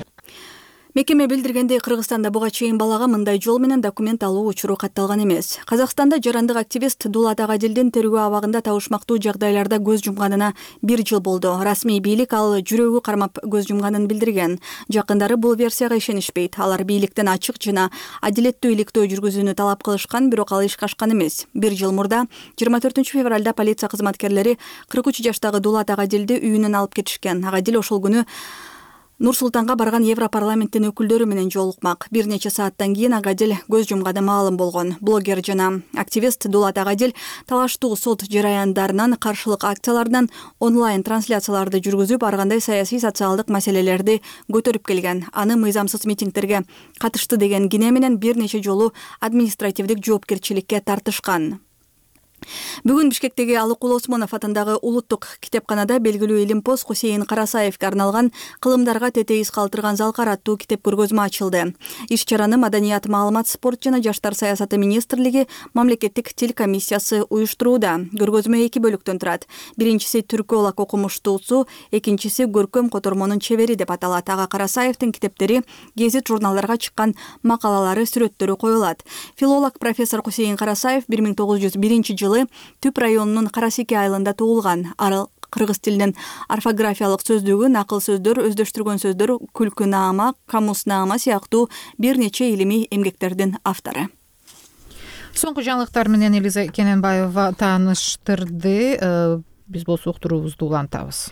Мекеме билдиргендей, Кыргызстанда буга чейин балага мындай жол менен документ алуу учуру катталган эмес. Казакстанда жарандык активист Дулат Агадилдин тергөө абагында табышмактуу жагдайларда көз жумганына бир жыл болду. Расмий бийлик ал жүрөгү кармап көз жумганын билдирген. Жакындары бул версияга ишенишпейт. Алар бийликтен ачык жана адилеттүү иликтөө жүргүзүүнү талап кылышкан, бирок ал ишке ашкан эмес. Бир жыл мурда жыйырма төртүнчү февралда полиция кызматкерлери кырк үч жаштагы Дулат Агадилди үйүнөн алып кетишкен. Агадил ошол күнү Нур Султанга барган Европарламенттин өкүлдөрү менен жолукмак. Бир нече сааттан кийин Агадил көз жумганы маалым болгон. Блогер жана активист Дулат Агадил талаштуу сот жараяндарынан, каршылык акцияларынан онлайн трансляцияларды жүргүзүп, ар кандай саясий социалдык маселелерди көтөрүп келген. Аны мыйзамсыз митингтерге катышты деген кине менен бир нече жолу административдик жоопкерчиликке тартышкан. Бүгүн Бишкектеги Алыкул Осмонов атындагы улуттук китепканада белгилүү илимпоз Хусейин Карасаевге арналган кылымдарга тетейиз калтырган залкар аттуу китеп көргөзмө ачылды. Иш чараны Маданият, маалымат, спорт жана жаштар саясаты министрлиги мамлекеттик тил комиссиясы уюштурууда. Көргөзмө эки бөлүктөн турат. Биринчиси түркүолог окумуштуусу, экинчиси көркөм котормонун чебери деп аталат. Ага Карасаевдин китептери, гезит журналдарга чыккан макалалары, сүрөттөрү коюлат. Филолог профессор Хусейин Карасаев бир миң тогуз жүз биринчи жылы Түп районунун Карасеке айылында туулган. Арал кыргыз тилинин орфографиялык сөздүгү, накыл сөздөр, өздөштүргөн сөздөр, күлкүнаама, камуснаама сыяктуу бир нече илимий эмгектердин автору. Соңку жаңылыктар менен Элиза Кененбаева тааныштырды. Биз болсо уктуруубузду улантабыз.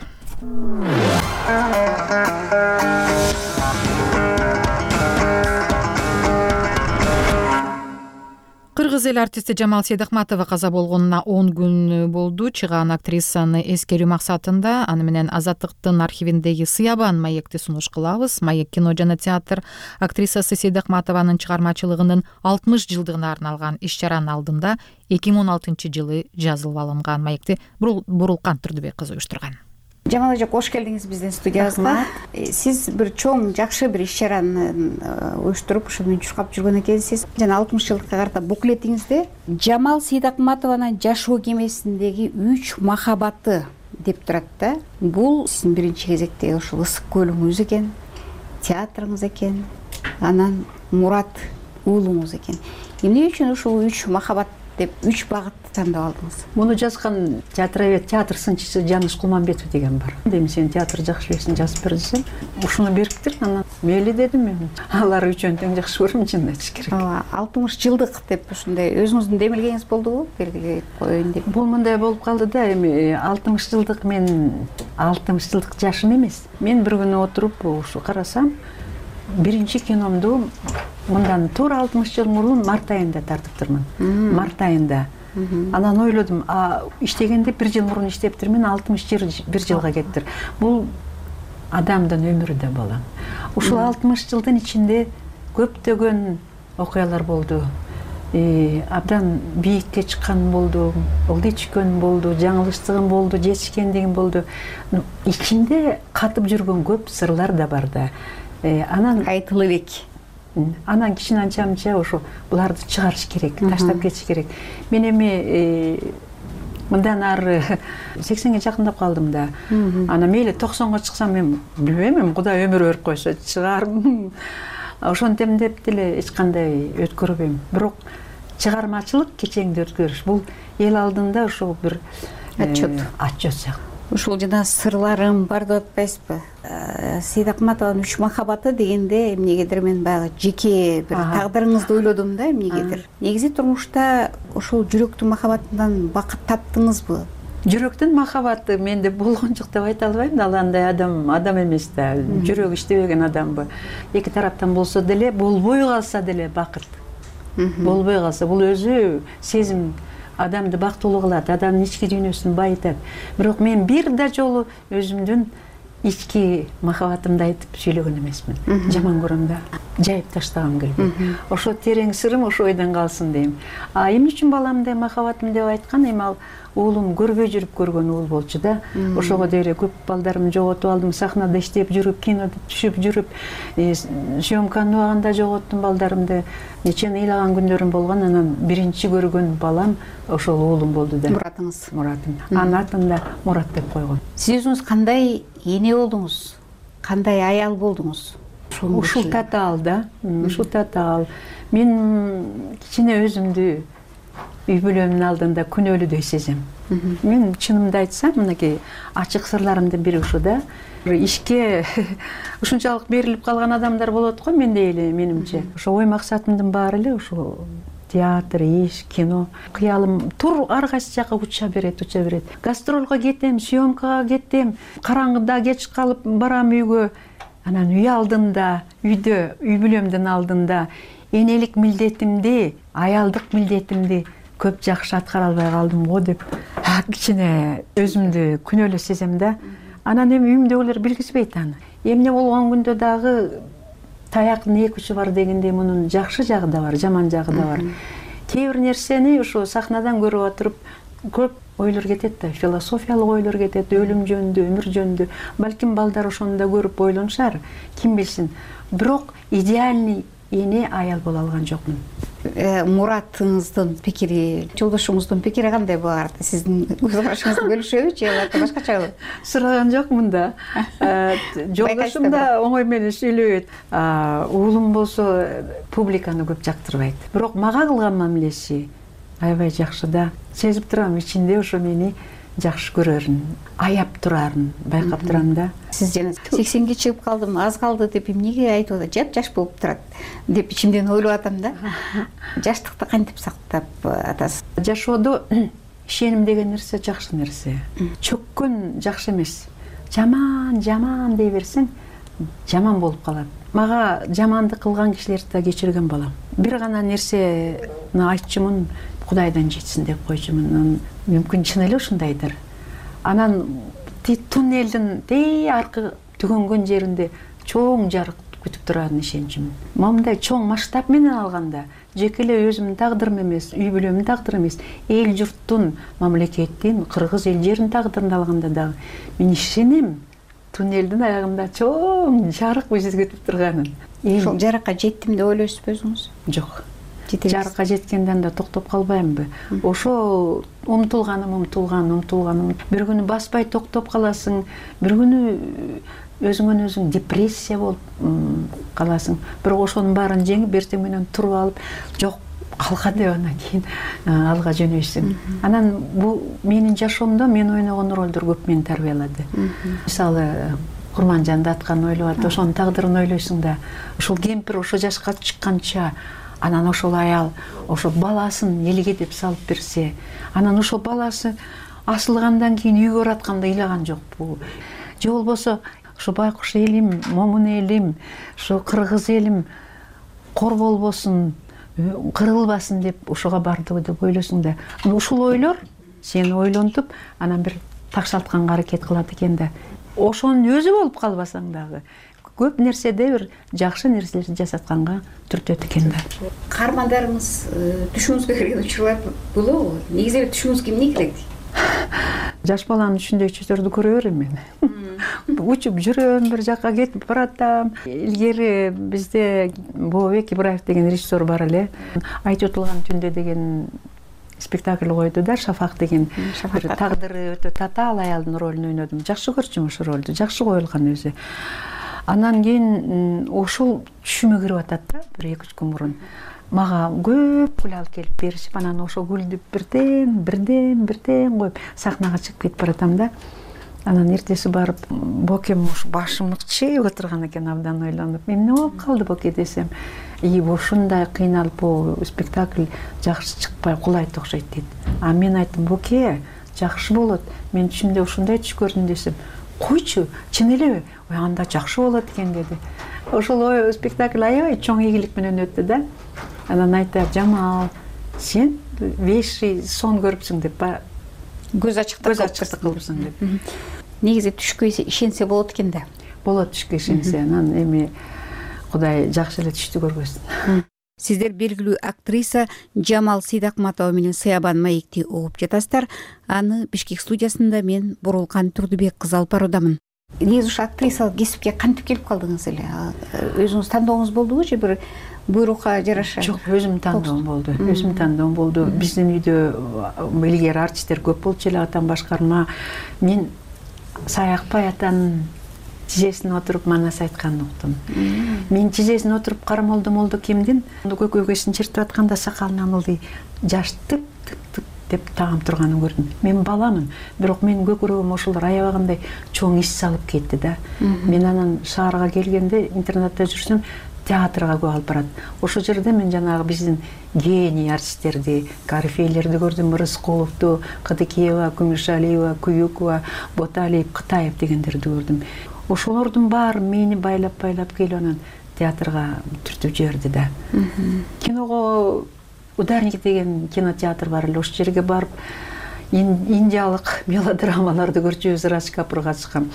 Кыргыз эл артисти Жамал Сейдахматова каза болгонуна он күн болду. Чыгаан актрисаны эскерүү максатында аны менен Азаттыктын архивиндеги Сыябан маекти сунуш кылабыз. Маек кино жана театр актрисасы Сейдахматованын чыгармачылыгынын алтымыш жылдыгына арналган иш-чаранын алдында эки миң он алтынчы жылы жазылып алынган. Маекти Бурулкан Турдубек кызы уюштурган. Жамал эже, кош келдиңиз биздин студиябызга. Сиз бир чоң, жакшы бир иш-чараны уюштуруп, ушу менен чуркап жүргөн экенсиз. Жана алтымыш жылдыкка карата буклетиңизде Жамал Сейдахматованын жашоо кемесиндеги үч махабаты деп турат да. Бул сиздин биринчи кезектеги ушул ысык көлүңүз экен, театрыңыз экен, анан Мурат уулуңуз экен. Эмне үчүн ушул үч махабат деп үч багытты тандап алдыңыз? Муну жазган театровед, театр сынчысы Жаныш Кулманбетов деген бар. Эми сен театр жакшы билесиң, жазып бер десем, ушуну бериптир, анан мейли дедим мен. Алар үчөөнү тең жакшы көрөм, чынын айтыш керек. алтымыш жылдык деп ушундай өзүңүздүн демилгениңиз болдубу? Белгилеп коеюн деп. Бул мындай болуп калды да, эми алтымыш жылдык мен алтымыш жылдык жашым эмес. Мен бир күнү отуруп ушу карасам, биринчи киномду мындан туура алтымыш жыл мурун март айында тартыптырмын. Март айында. Анан ойлодум, а иштегенде бир жыл мурун иштептирмин, алтымыш бир жылга кеттир. Бул адамдын өмүрү да балам. Ушул алтымыш жылдын ичинде көптөгөн окуялар болду. Абдан бийикке чыккан болду, ылдый түшкөн болду, жаңылыштыгым болду, жетишкендигим болду. Ичинде катып жүргөн көп сырлар да бар да. Анан айтылып элек. Анан кичине анча мынча ошо буларды чыгарыш керек, таштап кетиш керек. Мен эми мындан ары сексенге жакындап калдым да. Анан мейли токсонго чыксам мен билбейм, Кудай өмүр берип койсо чыгармын. Ошентем деп деле эч кандай өткөрбөйм. Бирок чыгармачылык кечеңди өткөрүш бул эл алдында ошол бир отчет. Отчет сыяктуу. Ушул жана сырларым бар деп атпайсызбы? Сейдахматованын үч махабаты дегенде эмнегедир мен баягы жеке бир тагдырыңызды ойлодум да, эмнегедир. Негизи турмушта ошол жүрөктүн махабатынан бакыт таптыңызбы? Жүрөктүн махабаты менде болгон жок деп айта албайм да, ал андай адам адам эмес да, жүрөгү иштебеген адамбы. Эки тараптан болсо деле, болбой калса деле бакыт. Болбой калса бул өзү сезим адамды бактылуу кылат, адамдын ички дүйнөсүн байытат. Бирок мен бир да жолу өзүмдүн ички махабатымды айтып сүйлөгөн эмесмин. Жаман көрөм да, жайып таштагым келбейт. Ошо терең сырым ошо ойдон калсын дейм. А эмне үчүн баламды махабатым деп айткан, эми ал уулум көрбөй жүрүп көргөн уул болчу да. Ошого деле көп балдарымды жоготуп алдым, сахнада иштеп жүрүп, кинода түшүп жүрүп, съемканын убагында жоготтум балдарымды. Нече ыйлаган күндөрүм болгон, анан биринчи көргөн балам ошол уулум болду да. Муратыңыз. Муратым. Анын атын да Мурат деп койгон. Сиз өзүңүз кандай эне болдуңуз? Кандай аял болдуңуз? Ушул татаал да. Ушул татаал. Мен кичине өзүмдү үй бүлөмдүн алдында күнөөлүүдөй сезем. Мен чынымды айтсам, мынакей ачык сырларымдын бири ушу да. Ишке ушунчалык берилип калган адамдар болот го менде эле, менимче. Ошо ой максатымдын баары эле ушул театр, иш, кино. Кыялым тур ар кайсы жака уча берет, уча берет. Гастролго кетем, съемкага кетем, караңгыда кеч калып барам үйгө. анан үй алдында, үйдө, үй бүлөмдүн алдында энелик милдетимди, аялдык милдетимди көп жакшы аткара албай калдым го деп кичине өзүмдү күнөөлүү сезем да. Анан эми үйүмдөгүлөр билгизбейт аны. Эмне болгон күндө дагы таяктын эки учу бар дегендей мунун жакшы жагы да бар, жаман жагы да бар. Кээ бир нерсени ушу сахнадан көрүп отуруп көп ойлор кетет да, философиялык ойлор кетет, өлүм жөнүндө, өмүр жөнүндө. Балким балдар ошону да көрүп ойлонушар, ким билсин. Бирок идеальный эне аял боло алган жокмун. Муратыңыздын пикири, жолдошуңуздун пикири кандай булар? Сиздин өз карашыңызды бөлүшөбүчү же албетте башкачабы? Сураган жокмун да. Жолдошум да оңой менен сүйлөбөйт. Уулум болсо публиканы көп жактырбайт. Бирок мага кылган мамилеси аябай жакшы да. Сезип турам, ичинде ошо мени жакшы көрөрүн, аяп турарын байкап турам да. Сиз жана сексенге чыгып калдым, аз калды деп эмнеге айтып атат? Жап жаш болуп турат деп ичимден ойлоп атам да. Жаштыкты кантип сактап атасыз? Жашоодо ишеним деген нерсе жакшы нерсе. Чөккөн жакшы эмес. Жаман, жаман дей берсең, жаман болуп калат. Мага жаманды кылган кишилерди да кечирген балам. Бир гана нерсени айтчумун, Кудайдан жетсин деп койчумун. Мүмкүн чын эле ушундайдыр. Анан туннелдин тей аркы түгөнгөн жеринде чоң жарык күтүп турарын ишенчүмүн. Момундай чоң масштаб менен алганда, жеке эле өзүмдүн тагдырым эмес, үй бүлөмдүн тагдыры эмес, эл журттун, мамлекеттин, кыргыз эл жеринин тагдырын алганда дагы мен ишенем туннелдин аягында чоң жарык бизди күтүп турганын. Ошол жарыкка жеттим деп ойлойсузбу өзүңүз? Жок. Жарыкка жеткенден да токтоп калбаймынбы? Ошо умтулганым, умтулган, умтулганым. Бир күнү баспай токтоп каласың, бир күнү өзүңөн өзүң депрессия болуп каласың. Бирок ошонун баарын жеңип, эртең менен туруп алып, жок, калка деп анан кийин алга жөнөйсүң. Анан бул менин жашоомдо мен ойногон ролдор көп мени тарбиялады. Мисалы, Курманжанды атканын ойлоп, ошонун тагдырын ойлойсуң да, ошол кемпир ошо жашка чыкканча анан ошол аял ошо баласын элге деп салып берсе, анан ошол баласы асылгандан кийин үйгө баратканда ыйлаган жокпу? Же болбосо ошо байкуш элим, момун элим, ошо кыргыз элим кор болбосун, кырылбасын деп ошого бардыбы деп ойлойсуң да. Ушул ойлор сени ойлонтуп, анан бир такшалтканга аракет кылат экен да. Ошонун өзү болуп калбасаң дагы көп нерседе бир жакшы нерселерди жасатканга түртөт экен да. Каармандарыңыз түшүңүзгө кирген учурлар болобу? Негизи түшүңүзгө эмне кирет? Жаш баланын түшүндөгү түштөрдү көрө берем мен. Учуп жүрөм, бир жакка кетип баратам. Илгери бизде Бообек Ибраев деген режиссер бар эле. Айтып отулган түндө деген спектакль койду да, Шафак деген. Тагдыры өтө татаал аялдын ролун ойнодум. Жакшы көрчүм ошол ролду, жакшы коюлган өзү. Анан кийин ошол түшүмө кирип атат да, бир эки үч күн мурун. Мага көп гүл алып келип беришип, анан ошол гүлдү бирден, бирден, бирден коюп сахнага чыгып кетип баратам да. Анан эртеси барып, Бокем ушу башым ыкчыйып отурган экен, абдан ойлонуп. Эмне болуп калды Боке десем, и ушундай кыйналып бул спектакль жакшы чыкпай кулайт окшойт дейт. А мен айттым, Боке, жакшы болот. Мен түшүмдө ушундай түш көрдүм десем, койчу, чын элеби? Ой, анда жакшы болот экен деди. Ошол спектакль аябай чоң ийгилик менен өттү да. Анан айтат, Жамал, сен веши сон көрүпсүң деп, көз ачыктык кылыпсың деп. Негизи түшкө ишенсе болот экен да. Болот түшкө ишенсе, анан эми Кудай жакшы эле түштү көргөзсүн. Сиздер белгилүү актриса Жамал Сейдакматова менен Сыябан маекти угуп жатасыздар. Аны Бишкек студиясында мен Бурулкан Турдубек кызы алып баруудамын. Негизи ушу актрисалык кесипке кантип келип калдыңыз эле? Өзүңүз тандооңуз болдубу же бир буйрукка жараша? Жок, өзүм тандоом болду. Өзүм тандоом болду. Биздин үйдө илгери артисттер көп болчу эле, атам башкарма. Мен Саякбай атанын тизесине отуруп манас айтканын уктум. Мен тизесине отуруп карамолду молду кимдин көкөйгөсүн чертип атканда сакалынан ылдый жаш тык тык тык деп тагып турганын көрдүм. Мен баламын, бирок менин көкүрөгүм ошолор аябагандай чоң ис салып кетти да. Мен анан шаарга келгенде, интернатта жүрсөм, театрга көп алып барат. Ошол жерде мен жанагы биздин гений артисттерди, корифейлерди көрдүм. Рыскуловду, Кыдыкиева, Күмүшалиева, Куюкова, Боталиев, Кытаев дегендерди көрдүм. ошолордун баары мени байлап байлап келип анан театрга түртүп жиберди да. Киного Ударник деген кинотеатр бар эле, ошол жерге барып индиялык мелодрамаларды көрчүбүз. Раш Капурга чыккан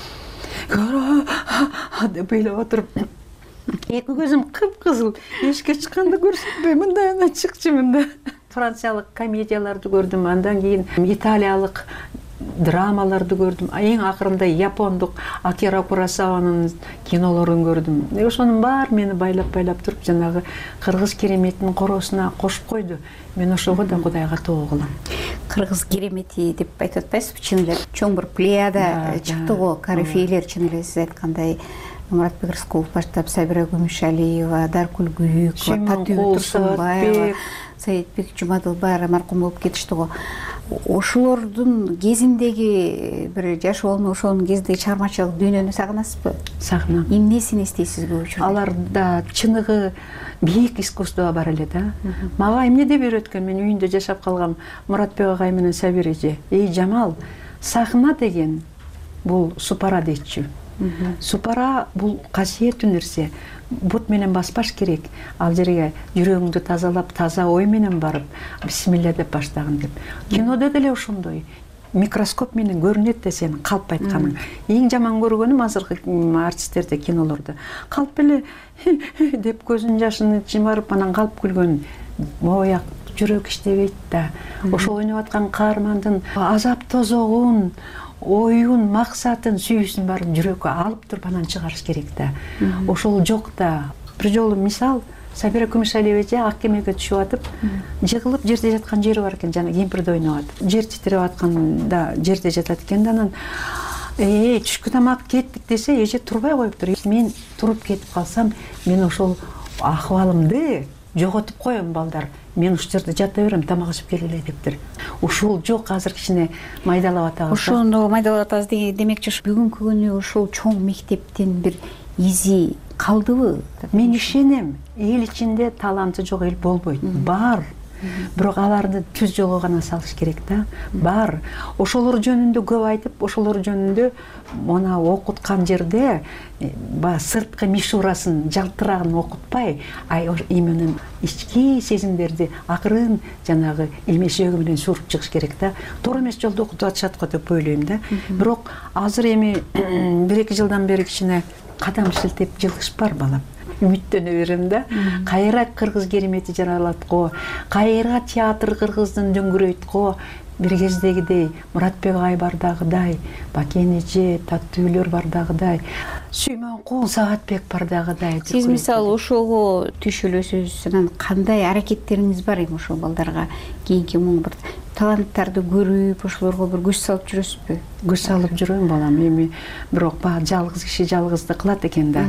деп ыйлап отуруп, эки көзүм кыпкызыл, эшикке чыкканда көрсөтпөй мындай анан чыкчумун да. Франциялык комедияларды көрдүм, андан кийин италиялык драмаларды көрдүм. Эң акырында япондук Акира Куросаванын кинолорун көрдүм. Ошонун баары мени байлап-байлап туруп, жанагы кыргыз кереметинин коросуна кошуп койду. Мен ошого да Кудайга тоо кылам. Кыргыз керемети деп айтып атпайсызбы? Чын эле чоң бир плеяда чыкты го, корифейлер, чын эле сиз айткандай Муратбек Рыскулов баштап, Сабира Күмүшалиева, Даркүл Күйүкова, Татуу Турсунбаева, Саидбек Жумадылбай маркум болуп кетишти го. Ошолордун кезиндеги бир жаш болмой, ошонун кезиндеги чыгармачылык дүйнөнү сагынасызбы? Сагынам. Эмнесин эстейсиз көп учурда? Аларда чыныгы бийик искусство бар эле да. Мага эмне деп үйрөткөн, мен үйүндө жашап калгам Муратбек агай менен Сабир эже. Эй Жамал, сахна деген бул супара дейчү. Супара бул касиеттүү нерсе. Бут менен баспаш керек. Ал жерге жүрөгүңдү тазалап, таза ой менен барып, бисмилля деп баштагын деп. Кинодо деле ошондой. Микроскоп менен көрүнөт да сен калп айтканың. Эң жаман көргөнүм азыркы артисттерде, кинолордо. Калп эле деп көзүнүн жашын жымарып, анан калп күлгөн. Мояк жүрөк иштебейт да. Ошол ойноп аткан каармандын азап тозогун, оюн, максатын, сүйүүсүн баарын жүрөккө алып туруп анан чыгарыш керек да. Ошол жок да. Бир жолу мисал, Сабира Күмүшалиева эже ак кемеге түшүп атып, жыгылып жерде жаткан жери бар экен, жана кемпирди ойноп атып. Жер титиреп атканда жерде жатат экен да, анан эй, түшкү тамак кеттик десе, эже турбай коюптур. Мен туруп кетип калсам, мен ошол акыбалымды жоготуп коем, балдар. Мен ушул жерде жата берем, тамак ичип келгиле дептир. Ушул жок, азыр кичине майдалап атабыз. Ошону майдалап атабыз демекчи, бүгүнкү күнү ушул чоң мектептен бир изи калдыбы? Мен ишенем, эл ичинде таланты жок эл болбойт. Бар. Бирок аларды түз жолго гана салыш керек да. Бар. Ошолор жөнүндө көп айтып, ошолор жөнүндө мына окуткан жерде ба сырткы мишурасын, жалтырагын окутпай, ай именно ички сезимдерди акырын жанагы эмешөөгү менен суруп чыгыш керек да. Туура эмес жолдо окутуп атышат го деп ойлойм да. Бирок азыр эми бир эки жылдан бери кичине кадам шилтеп жылкыш бар балам. Үмүттөнө берем да. Кайра кыргыз керемети жаралат го, кайра театр кыргыздын дөңгүрөйт го. Бир кездегидей Муратбек агай бардагыдай, Бакен эже, Таттуулөр бардагыдай, Сүймөнкул Саатбек бардагыдай. Сиз мисалы ошого түшүлөсүз, анан кандай аракеттериңиз бар эми ошол балдарга кийинки муң бир таланттарды көрүп, ошолорго бир күч салып жүрөсүзбү? Күч салып жүрөм балам, эми бирок баягы жалгыз киши жалгызды кылат экен да.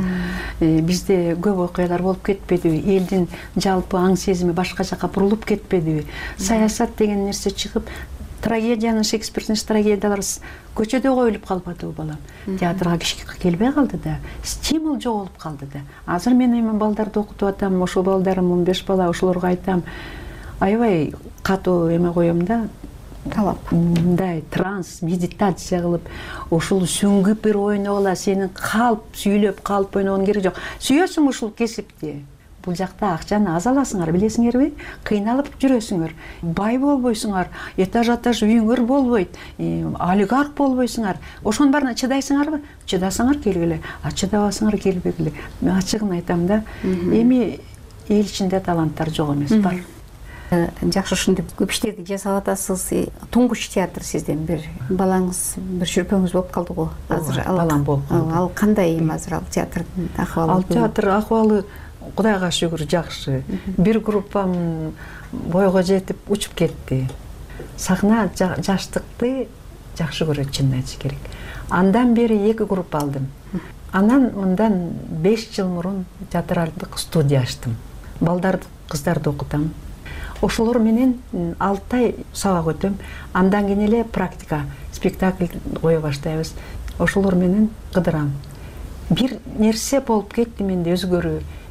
Бизде көп окуялар болуп кетпедиби? Элдин жалпы аң сезими башка жака бурулуп кетпедиби? Саясат деген нерсе чыгып, трагедиянын, Шекспирдин трагедиялары көчөдө коюлуп калбадыбы балам? Театрга киши келбей калды да, стимул жоголуп калды да. Азыр мен эми балдарды окутуп атам, ошол балдарым он беш бала, ошолорго айтам, аябай катуу эме коем да, талап. Мындай транс, медитация кылып, ушул сүңгүп бир ойногула, сенин калп сүйлөп, калп ойногон керек жок. Сүйөсүң ушул кесипти. Бул жакта акчаны аз аласыңар, билесиңерби? Кыйналып жүрөсүңөр. Бай болбойсуңар, этаж-этаж үйүңөр болбойт, олигарх болбойсуңар. Ошонун баарына чыдайсыңарбы? Чыдасаңар келгиле, а чыдабасаңар келбегиле. Мен ачыгын айтам да. Эми эл ичинде таланттар жок эмес, бар. Жакшы, ушинтип көп иштерди жасап атасыз. Туңгуч театр сизден бир балаңыз, бир шүрпөңүз болуп калды го. Азыр балам болуп калды. Ал кандай эми азыр ал театрдын акыбалы? Ал театр акыбалы Кудайга шүгүр жакшы. Бир группам бойго жетип учуп кетти. Сахна жаштыкты жакшы көрөт, чынын айтыш керек. Андан бери эки группа алдым. Анан мындан беш жыл мурун театралдык студия ачтым. Балдарды, кыздарды окутам. Ошолор менен алты ай сабак өтөм. Андан кийин эле практика, спектакль кое баштайбыз. Ошолор менен кыдырам. Бир нерсе болуп кетти менде, өзгөрүү.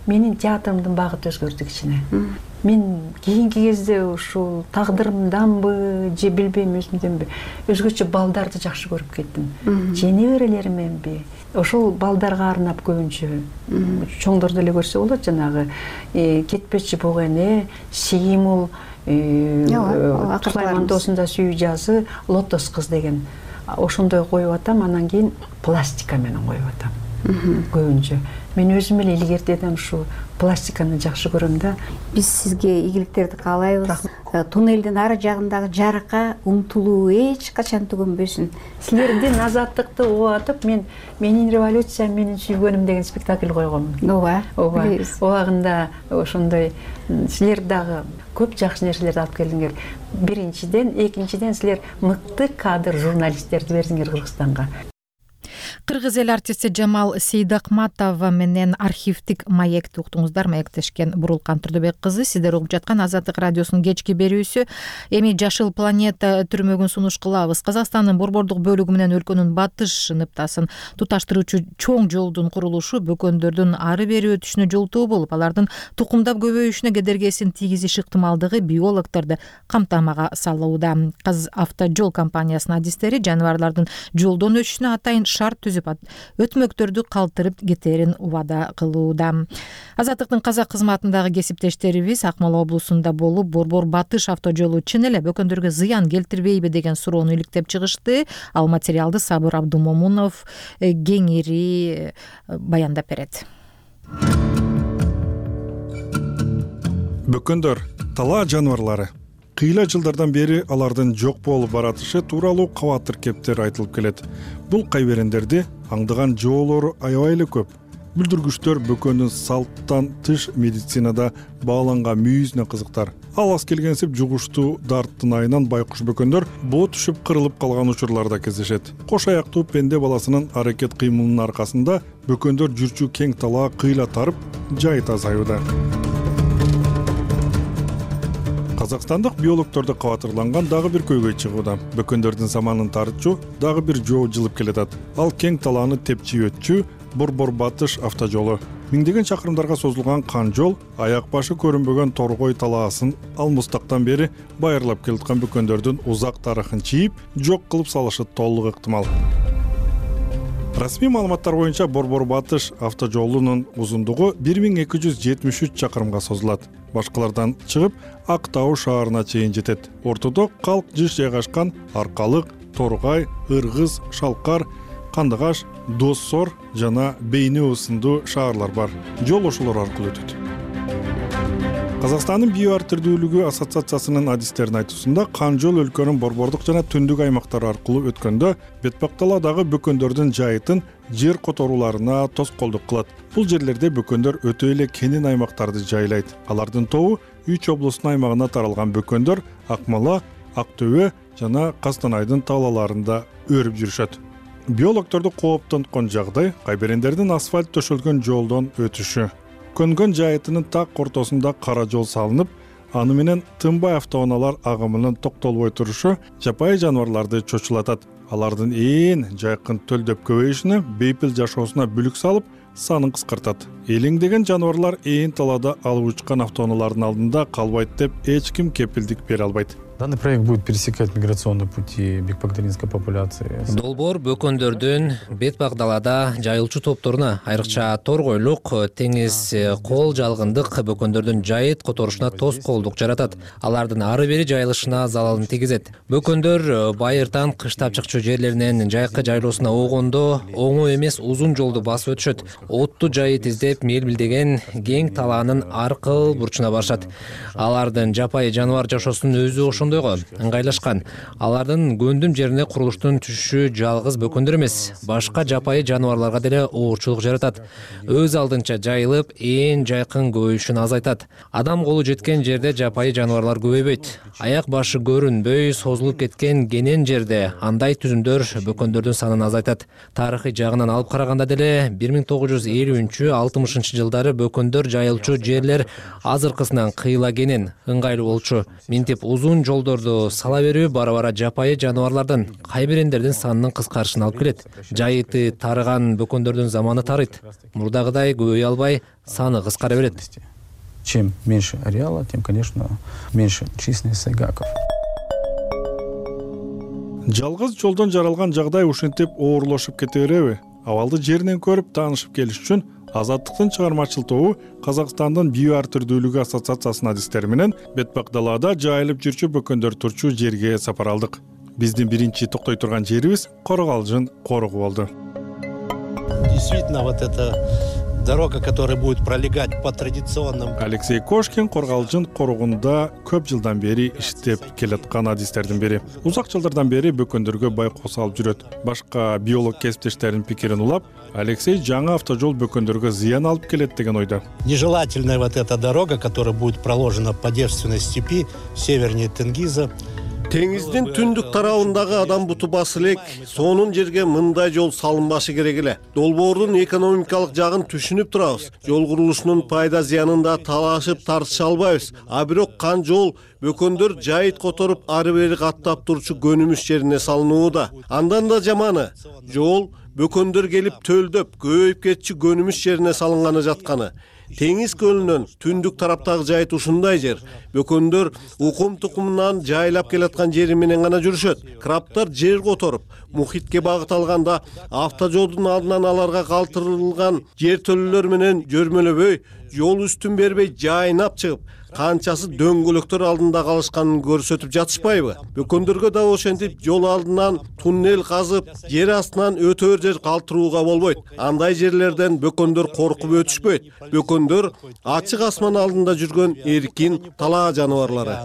менин театрымдын багыты өзгөрдү кичине. Мен кийинки кезде ушул тагдырымданбы же билбейм өзүмдөнбү өзгөчө балдарды жакшы көрүп кеттим. Же неберелеримменби ошол балдарга арнап көбүнчө, чоңдор деле көрсө болот, жанагы кетпечи буг эне, Сеймул, Сулайман доосунда сүйүү жазы, Лотос кыз деген ошондой коюп атам, анан кийин пластика менен коюп атам. Көбүнчө мен өзүм эле илгертедим ушу пластиканы жакшы көрөм да. Биз сизге ийгиликтерди каалайбыз. Туннелдин ары жагындагы жарыкка умтулуу эч качан түгөнбөсүн. Силердин азаттыкты убатып, мен менин революциям, менин сүйгөнүм деген спектакль койгонмун. Ооба, ооба. Убагында ошондой силер дагы көп жакшы нерселерди алып келдиңер. Биринчиден, экинчиден силер мыкты кадр журналисттерди бердиңер Кыргызстанга. Кыргыз эл артисти Жамал Сейдакматова менен архивдик маекти уктуңуздар. Маектешкен Бурулкан Турдубек кызы. Сиздер угуп жаткан Азаттык радиосунун кечки берүүсү. Эми Жашыл планета түрмөгүн сунуш кылабыз. Казакстандын борбордук бөлүгү менен өлкөнүн батыш ныптасын туташтыруучу чоң жолдун курулушу бөкөндөрдүн ары бери өтүшүнө жолтоо болуп, алардын тукумдап көбөйүшүнө кедергесин тийгизиш ыктымалдыгы биологдорду камтамага салууда. Казавтожол компаниясынын адистери жаныбарлардын жолдон өтүшүнө атайын шарт түзүп өтмөктөрдү калтырып кетерин убада кылууда. Азаттыктын казак кызматындагы кесиптештерибиз Акмола облусунда болуп, борбор батыш автожолу чын эле бөкөндөргө зыян келтирбейби деген суроону иликтеп чыгышты. Ал материалды Сабыр Абдумомунов кеңири баяндап берет. Бөкөндөр талаа жаныбарлары. Кыйла жылдардан бери алардын жок болуп баратышы тууралуу кабатыр кептер айтылып келет. Бул кайберендерди аңдыган жоолору аябай эле көп. Бүлдүргүчтөр бөкөндүн салттан тыш медицинада бааланган мүйүзүнө кызыктар. Ал аз келгенсип жугуштуу дарттын айынан байкуш бөкөндөр боо түшүп кырылып калган учурларда кездешет. Кош аяктуу пенде баласынын аракет кыймылынын аркасында бөкөндөр жүрчү кең талаа кыйла тарып, жайыт азаюуда. Казакстандык биологдорду кабатырланган дагы бир көйгөй чыгууда. Бөкөндөрдүн саманын тарычу дагы бир жоо жылып келатат. Ал кең талааны тепчи өтчү борбор батыш автожолу. Миңдеген чакырымдарга созулган кан жол аяк башы көрүнбөгөн торгой талаасын ал мустактан бери байырлап келаткан бөкөндөрдүн узак тарыхын чийип, жок кылып салышы толук ыктымал. Расмий маалыматтар боюнча борбор батыш автожолунун узундугу бир миң эки жүз жетимиш үч чакырымга созулат. Башкалардан чыгып Ак Тау шаарына чейин жетет. Ортодо калк жыш жайгашкан Аркалык, Торгай, Ыргыз, Шалкар, Кандыгаш, Доссор жана Бейнеу сындуу шаарлар бар. Жол ошолор аркылуу өтөт. Казакстандын био ар түрдүүлүгү ассоциациясынын адистеринин айтуусунда кан жол өлкөнүн борбордук жана түндүк аймактары аркылуу өткөндө бетпакталадагы бөкөндөрдүн жайытын жер которууларына тоскоолдук кылат. Бул жерлерде бөкөндөр өтө эле кенен аймактарды жайлайт. Алардын тобу үч облустун аймагына таралган бөкөндөр Акмола, Актөбө жана Кастанайдын талааларында өрүп жүрүшөт. Биологдорду кооптонткон жагдай кайберендердин асфальт төшөлгөн жолдон өтүшү. Көнгөн жайытынын так ортосунда кара жол салынып, аны менен тынбай автоунаалар агымынын токтолбой турушу жапайы жаныбарларды чочулатат. Алардын ээн жайкын төлдөп көбөйүшүнө, бейпил жашоосуна бүлүк салып, санын кыскартат. Элеңдеген жаныбарлар ээн талаада алып учкан автоунаалардын алдында калбайт деп эч ким кепилдик бере албайт. Данный проект будет пересекать миграционные пути бекбактеринской популяции. Долбоор бөкөндөрдүн бетпак далада жайылчу топторуна, айрыкча торгойлук, теңиз кол жалгындык бөкөндөрдүн жайыт которушуна тоскоолдук жаратат. Алардын ары бери жайылышына залалын тийгизет. Бөкөндөр байыртан кыштап чыкчу жерлеринен жайкы жайлоосуна огондо оңой эмес узун жолду басып өтүшөт. Отту жайыт издеп мелбилдеген кең талаанын аркыл бурчуна барышат. Алардын жапайы жаныбар жашоосунун өзү ошондойго ыңгайлашкан. Алардын көндүм жерине курулуштун түшүшү жалгыз бөкөндөр эмес, башка жапайы жаныбарларга деле оорчулук жаратат. Өз алдынча жайылып, ээн жайкын көбөйүшүн азайтат. Адам колу жеткен жерде жапайы жаныбарлар көбөйбөйт. Аяк башы көрүнбөй созулуп кеткен кенен жерде андай түзүмдөр бөкөндөрдүн санын азайтат. Тарыхый жагынан алып караганда деле бир миң тогуз жүз элүүнчү алтымышынчы жылдары бөкөндөр жайылчу жерлер азыркысынан кыйла кенен, ыңгайлуу болчу. Минтип узун жол жолдорду сала берүү бара бара жапайы жаныбарлардын кайбирендердин санынын кыскарышына алып келет. Жайыты тарыган бөкөндөрдүн заманы тарыйт. Мурдагыдай көбөйө албай, саны кыскара берет. Чем меньше ареала, тем, конечно, меньше численность сайгаков. Жалгыз жолдон жаралган жагдай ушинтип оорлошуп кете береби? Абалды жеринен көрүп таанышып келиш үчүн Азаттыктын чыгармачыл тобу Казакстандын био ар түрдүүлүгү ассоциациясынын адистери менен бетпак далада жайылып жүрчү бөкөндөр турчу жерге сапар алдык. Биздин биринчи токтой турган жерибиз Коргалжын коругу болду. Действительно, вот эта дорога, которая будет пролегать по традиционным... Алексей Кошкин Коргалжын коругунда көп жылдан бери иштеп келаткан адистердин бири. Узак жылдардан бери бөкөндөргө байкоос алып жүрөт. Башка биолог кесиптештеринин пикирин улап, Алексей жаңы автожол бөкөндөргө зыян алып келет деген ойдо. Нежелательная вот эта дорога, которая будет проложена по девственной степи севернее Тенгиза. Теңиздин түндүк тарабындагы адам буту басы элек, сонун жерге мындай жол салынбашы керек эле. Долбоордун экономикалык жагын түшүнүп турабыз. Жол курулушунун пайда зыянында талашып тартыша албайбыз. А бирок кан жол бөкөндөр жайыт которуп ары бери каттап турчу көнүмүш жерине салынууда. Андан да жаманы жол бөкөндөр келип төлдөп, көбөйүп кетчү көнүмүш жерине салынганы жатканы. Теңиз көлүнөн түндүк тараптагы жайыт ушундай жер. Бөкөндөр укум тукумунан жайлап келаткан жери менен гана жүрүшөт. Крабтар жер которуп, мухитке багыт алганда автожолдун алдынан аларга калтырылган жер төлөлөр менен жөрмөлөбөй, жол үстүн бербей жайнап чыгып, канчасы дөңгөлөктөр алдында калышканын көрсөтүп жатышпайбы? Бөкөндөргө да ошентип жол алдынан туннел казып, жер астынан өтөр жер калтырууга болбойт. Андай жерлерден бөкөндөр коркуп өтүшпөйт. Бөкөндөр ачык асман алдында жүргөн эркин талаа жаныбарлары.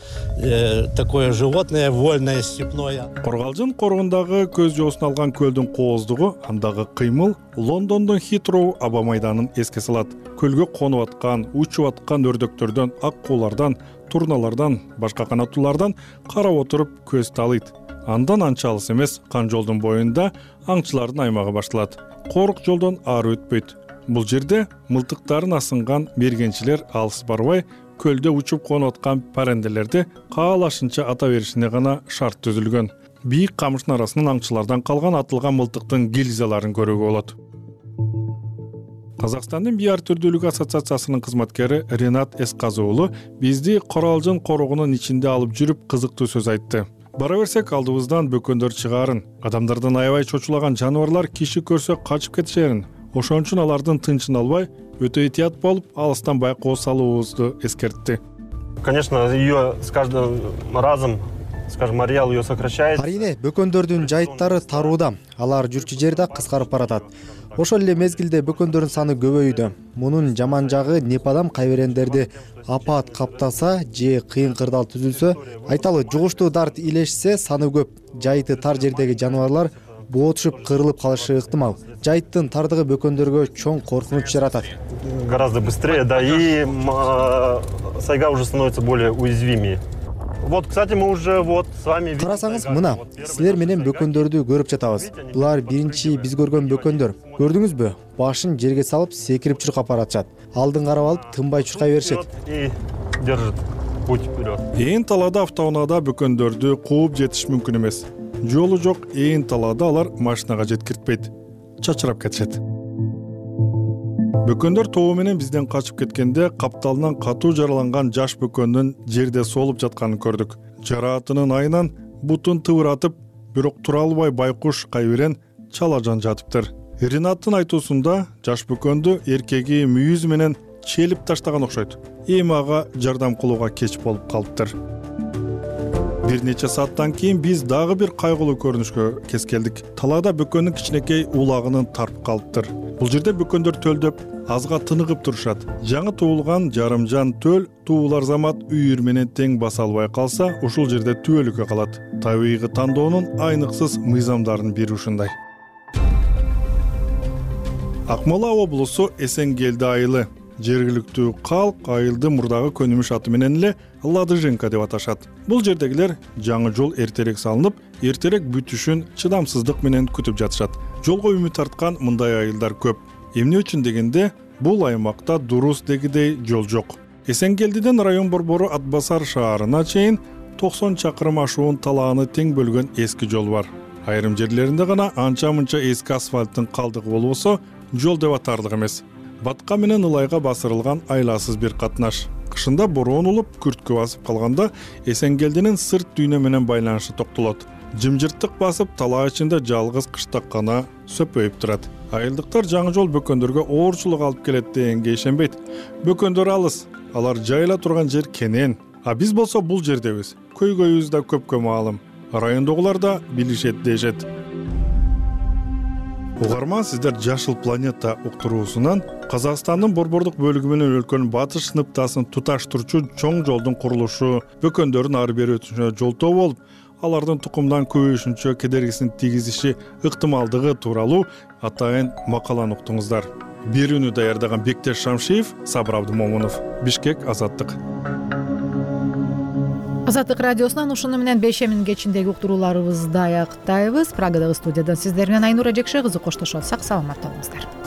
Такое животное вольное степное. Коргалжын коругундагы көз жоосун алган көлдүн кооздугу, андагы кыймыл Лондондун Хитроу аба майданын эске салат. Көлгө конуп аткан, учуп аткан өрдөктөрдөн, ак куулардан, турналардан, башка канаттуулардан карап отуруп көз талыйт. Андан анча алыс эмес кан жолдун боюнда аңчылардын аймагы башталат. Корук жолдон ары өтпөйт. Бул жерде мылтыктарын асынган мергенчилер алыс барбай, көлдө учуп конуп аткан паренделерди каалашынча ата беришине гана шарт түзүлгөн. Бийик камыштын арасынан аңчылардан калган атылган мылтыктын гильзаларын көрүүгө болот. Казакстандын био ар түрдүүлүгү ассоциациясынын кызматкери Ренат Эсказы уулу бизди Коралжын коругунун ичинде алып жүрүп кызыктуу сөз айтты. Бара берсек алдыбыздан бөкөндөр чыгаарын, адамдардан аябай чочулаган жаныбарлар киши көрсө качып кетишерин. Ошон үчүн алардын тынчын албай, өтө этият болуп, алыстан байкоо салуубузду эскертти. Конечно, ее с каждым разом, скажем, ареал ее сокращает. Арийне бөкөндөрдүн жайыттары тарууда, алар жүрчү жерде кыскарып баратат. Ошол эле мезгилде бөкөндөрдүн саны көбөйүүдө. Мунун жаман жагы непадам кайберендерди апаат каптаса же кыйын кырдаал түзүлсө, айталы жугуштуу дарт илешсе саны көп. Жайыты тар жердеги жаныбарлар боотушуп кырылып калышы ыктымал. Жайыттын тардыгы бөкөндөргө чоң коркунуч жаратат. Гораздо быстрее, да, и сайга уже становится более уязвимее. Вот, кстати, мы уже вот с вами видим. Карасаңыз, мына, силер менен бөкөндөрдү көрүп жатабыз. Булар биринчи биз көргөн бөкөндөр. Көрдүңүзбү? Башын жерге салып, секирип чуркап баратышат. Алдын карап алып, тынбай чуркай беришет. И держит путь вперед. Ээн талаада автоунаада бөкөндөрдү кууп жетиш мүмкүн эмес. Жолу жок ээн талаада алар машинага жеткиртпейт. Чачырап кетишет. Бөкөндөр тобу менен бизден качып кеткенде капталынан катуу жараланган жаш бөкөндүн жерде солуп жатканын көрдүк. Жараатынын айынан бутун тыбыратып, бирок тура албай байкуш кайберен чалажан жатыптыр. Ринаттын айтуусунда жаш бөкөндү эркеги мүйүз менен челип таштаган окшойт. Эми ага жардам кылууга кеч болуп калыптыр. Бир нече сааттан кийин биз дагы бир кайгылуу көрүнүшкө кез келдик. Талаада бөкөндүн кичинекей улагынын тарып калыптыр. Бул жерде бөкөндөр төлдөп, азга тыныгып турушат. Жаңы туулган жарымжан төл туулар замат үйүр менен тең баса албай калса, ушул жерде түбөлүккө калат. Табигый тандоонун айныксыз мыйзамдарынын бири ушундай. Акмола облусу Эсенгелди айылы. Жергиликтүү калк айылды мурдагы көнүмүш аты менен эле Ладыженка деп аташат. Бул жердегилер жаңы жол эртерээк салынып, эртерээк бүтүшүн чыдамсыздык менен күтүп жатышат. Жолго үмүт арткан мындай айылдар көп. Эмне үчүн дегенде, бул аймакта дурус дегидей жол жок. Эсенгелдиден район борбору Атбасар шаарына чейин токсон чакырым ашуун талааны тең бөлгөн эски жол бар. Айрым жерлеринде гана анча мынча эски асфальттын калдыгы болбосо жол деп атарлык эмес. Батка менен ылайга басырылган айласыз бир катнаш. Кышында бороон улуп, күрткө басып калганда Эсенгелдинин сырт дүйнө менен байланышы токтолот. Жымжырттык басып, талаа ичинде жалгыз кыштак гана сөпөйүп турат. Айылдыктар жаңы жол бөкөндөргө оорчулук алып келет дегенге ишенбейт. Бөкөндөр алыс, алар жайыла турган жер кенен. А биз болсо бул жердебиз. Көйгөйүбүз да көпкө маалым. Райондогулар да билишет дешет. Угарман, сиздер Жашыл планета уктуруусунан Казакстандын борбордук бөлүгү менен өлкөнүн батыш сыныптасын туташтырчу чоң жолдун курулушу, бөкөндөрдүн ары бери өтүшүнө жолтоо болуп, алардын тукумдан көбөйүшүнчө кедергисин тийгизиши ыктымалдыгы тууралуу атайын макаланы уктуңуздар. Берүүнү даярдаган Бектеш Шамшиев, Сабыр Абдымомунов, Бишкек, Азаттык. Азаттык радиосунан ушуну менен бешемин кечиндеги уктурууларыбызды аяктайбыз. Прагадагы студиядан сиздер менен Айнура Жекше кызы коштошот. Сак саламатта болуңуздар.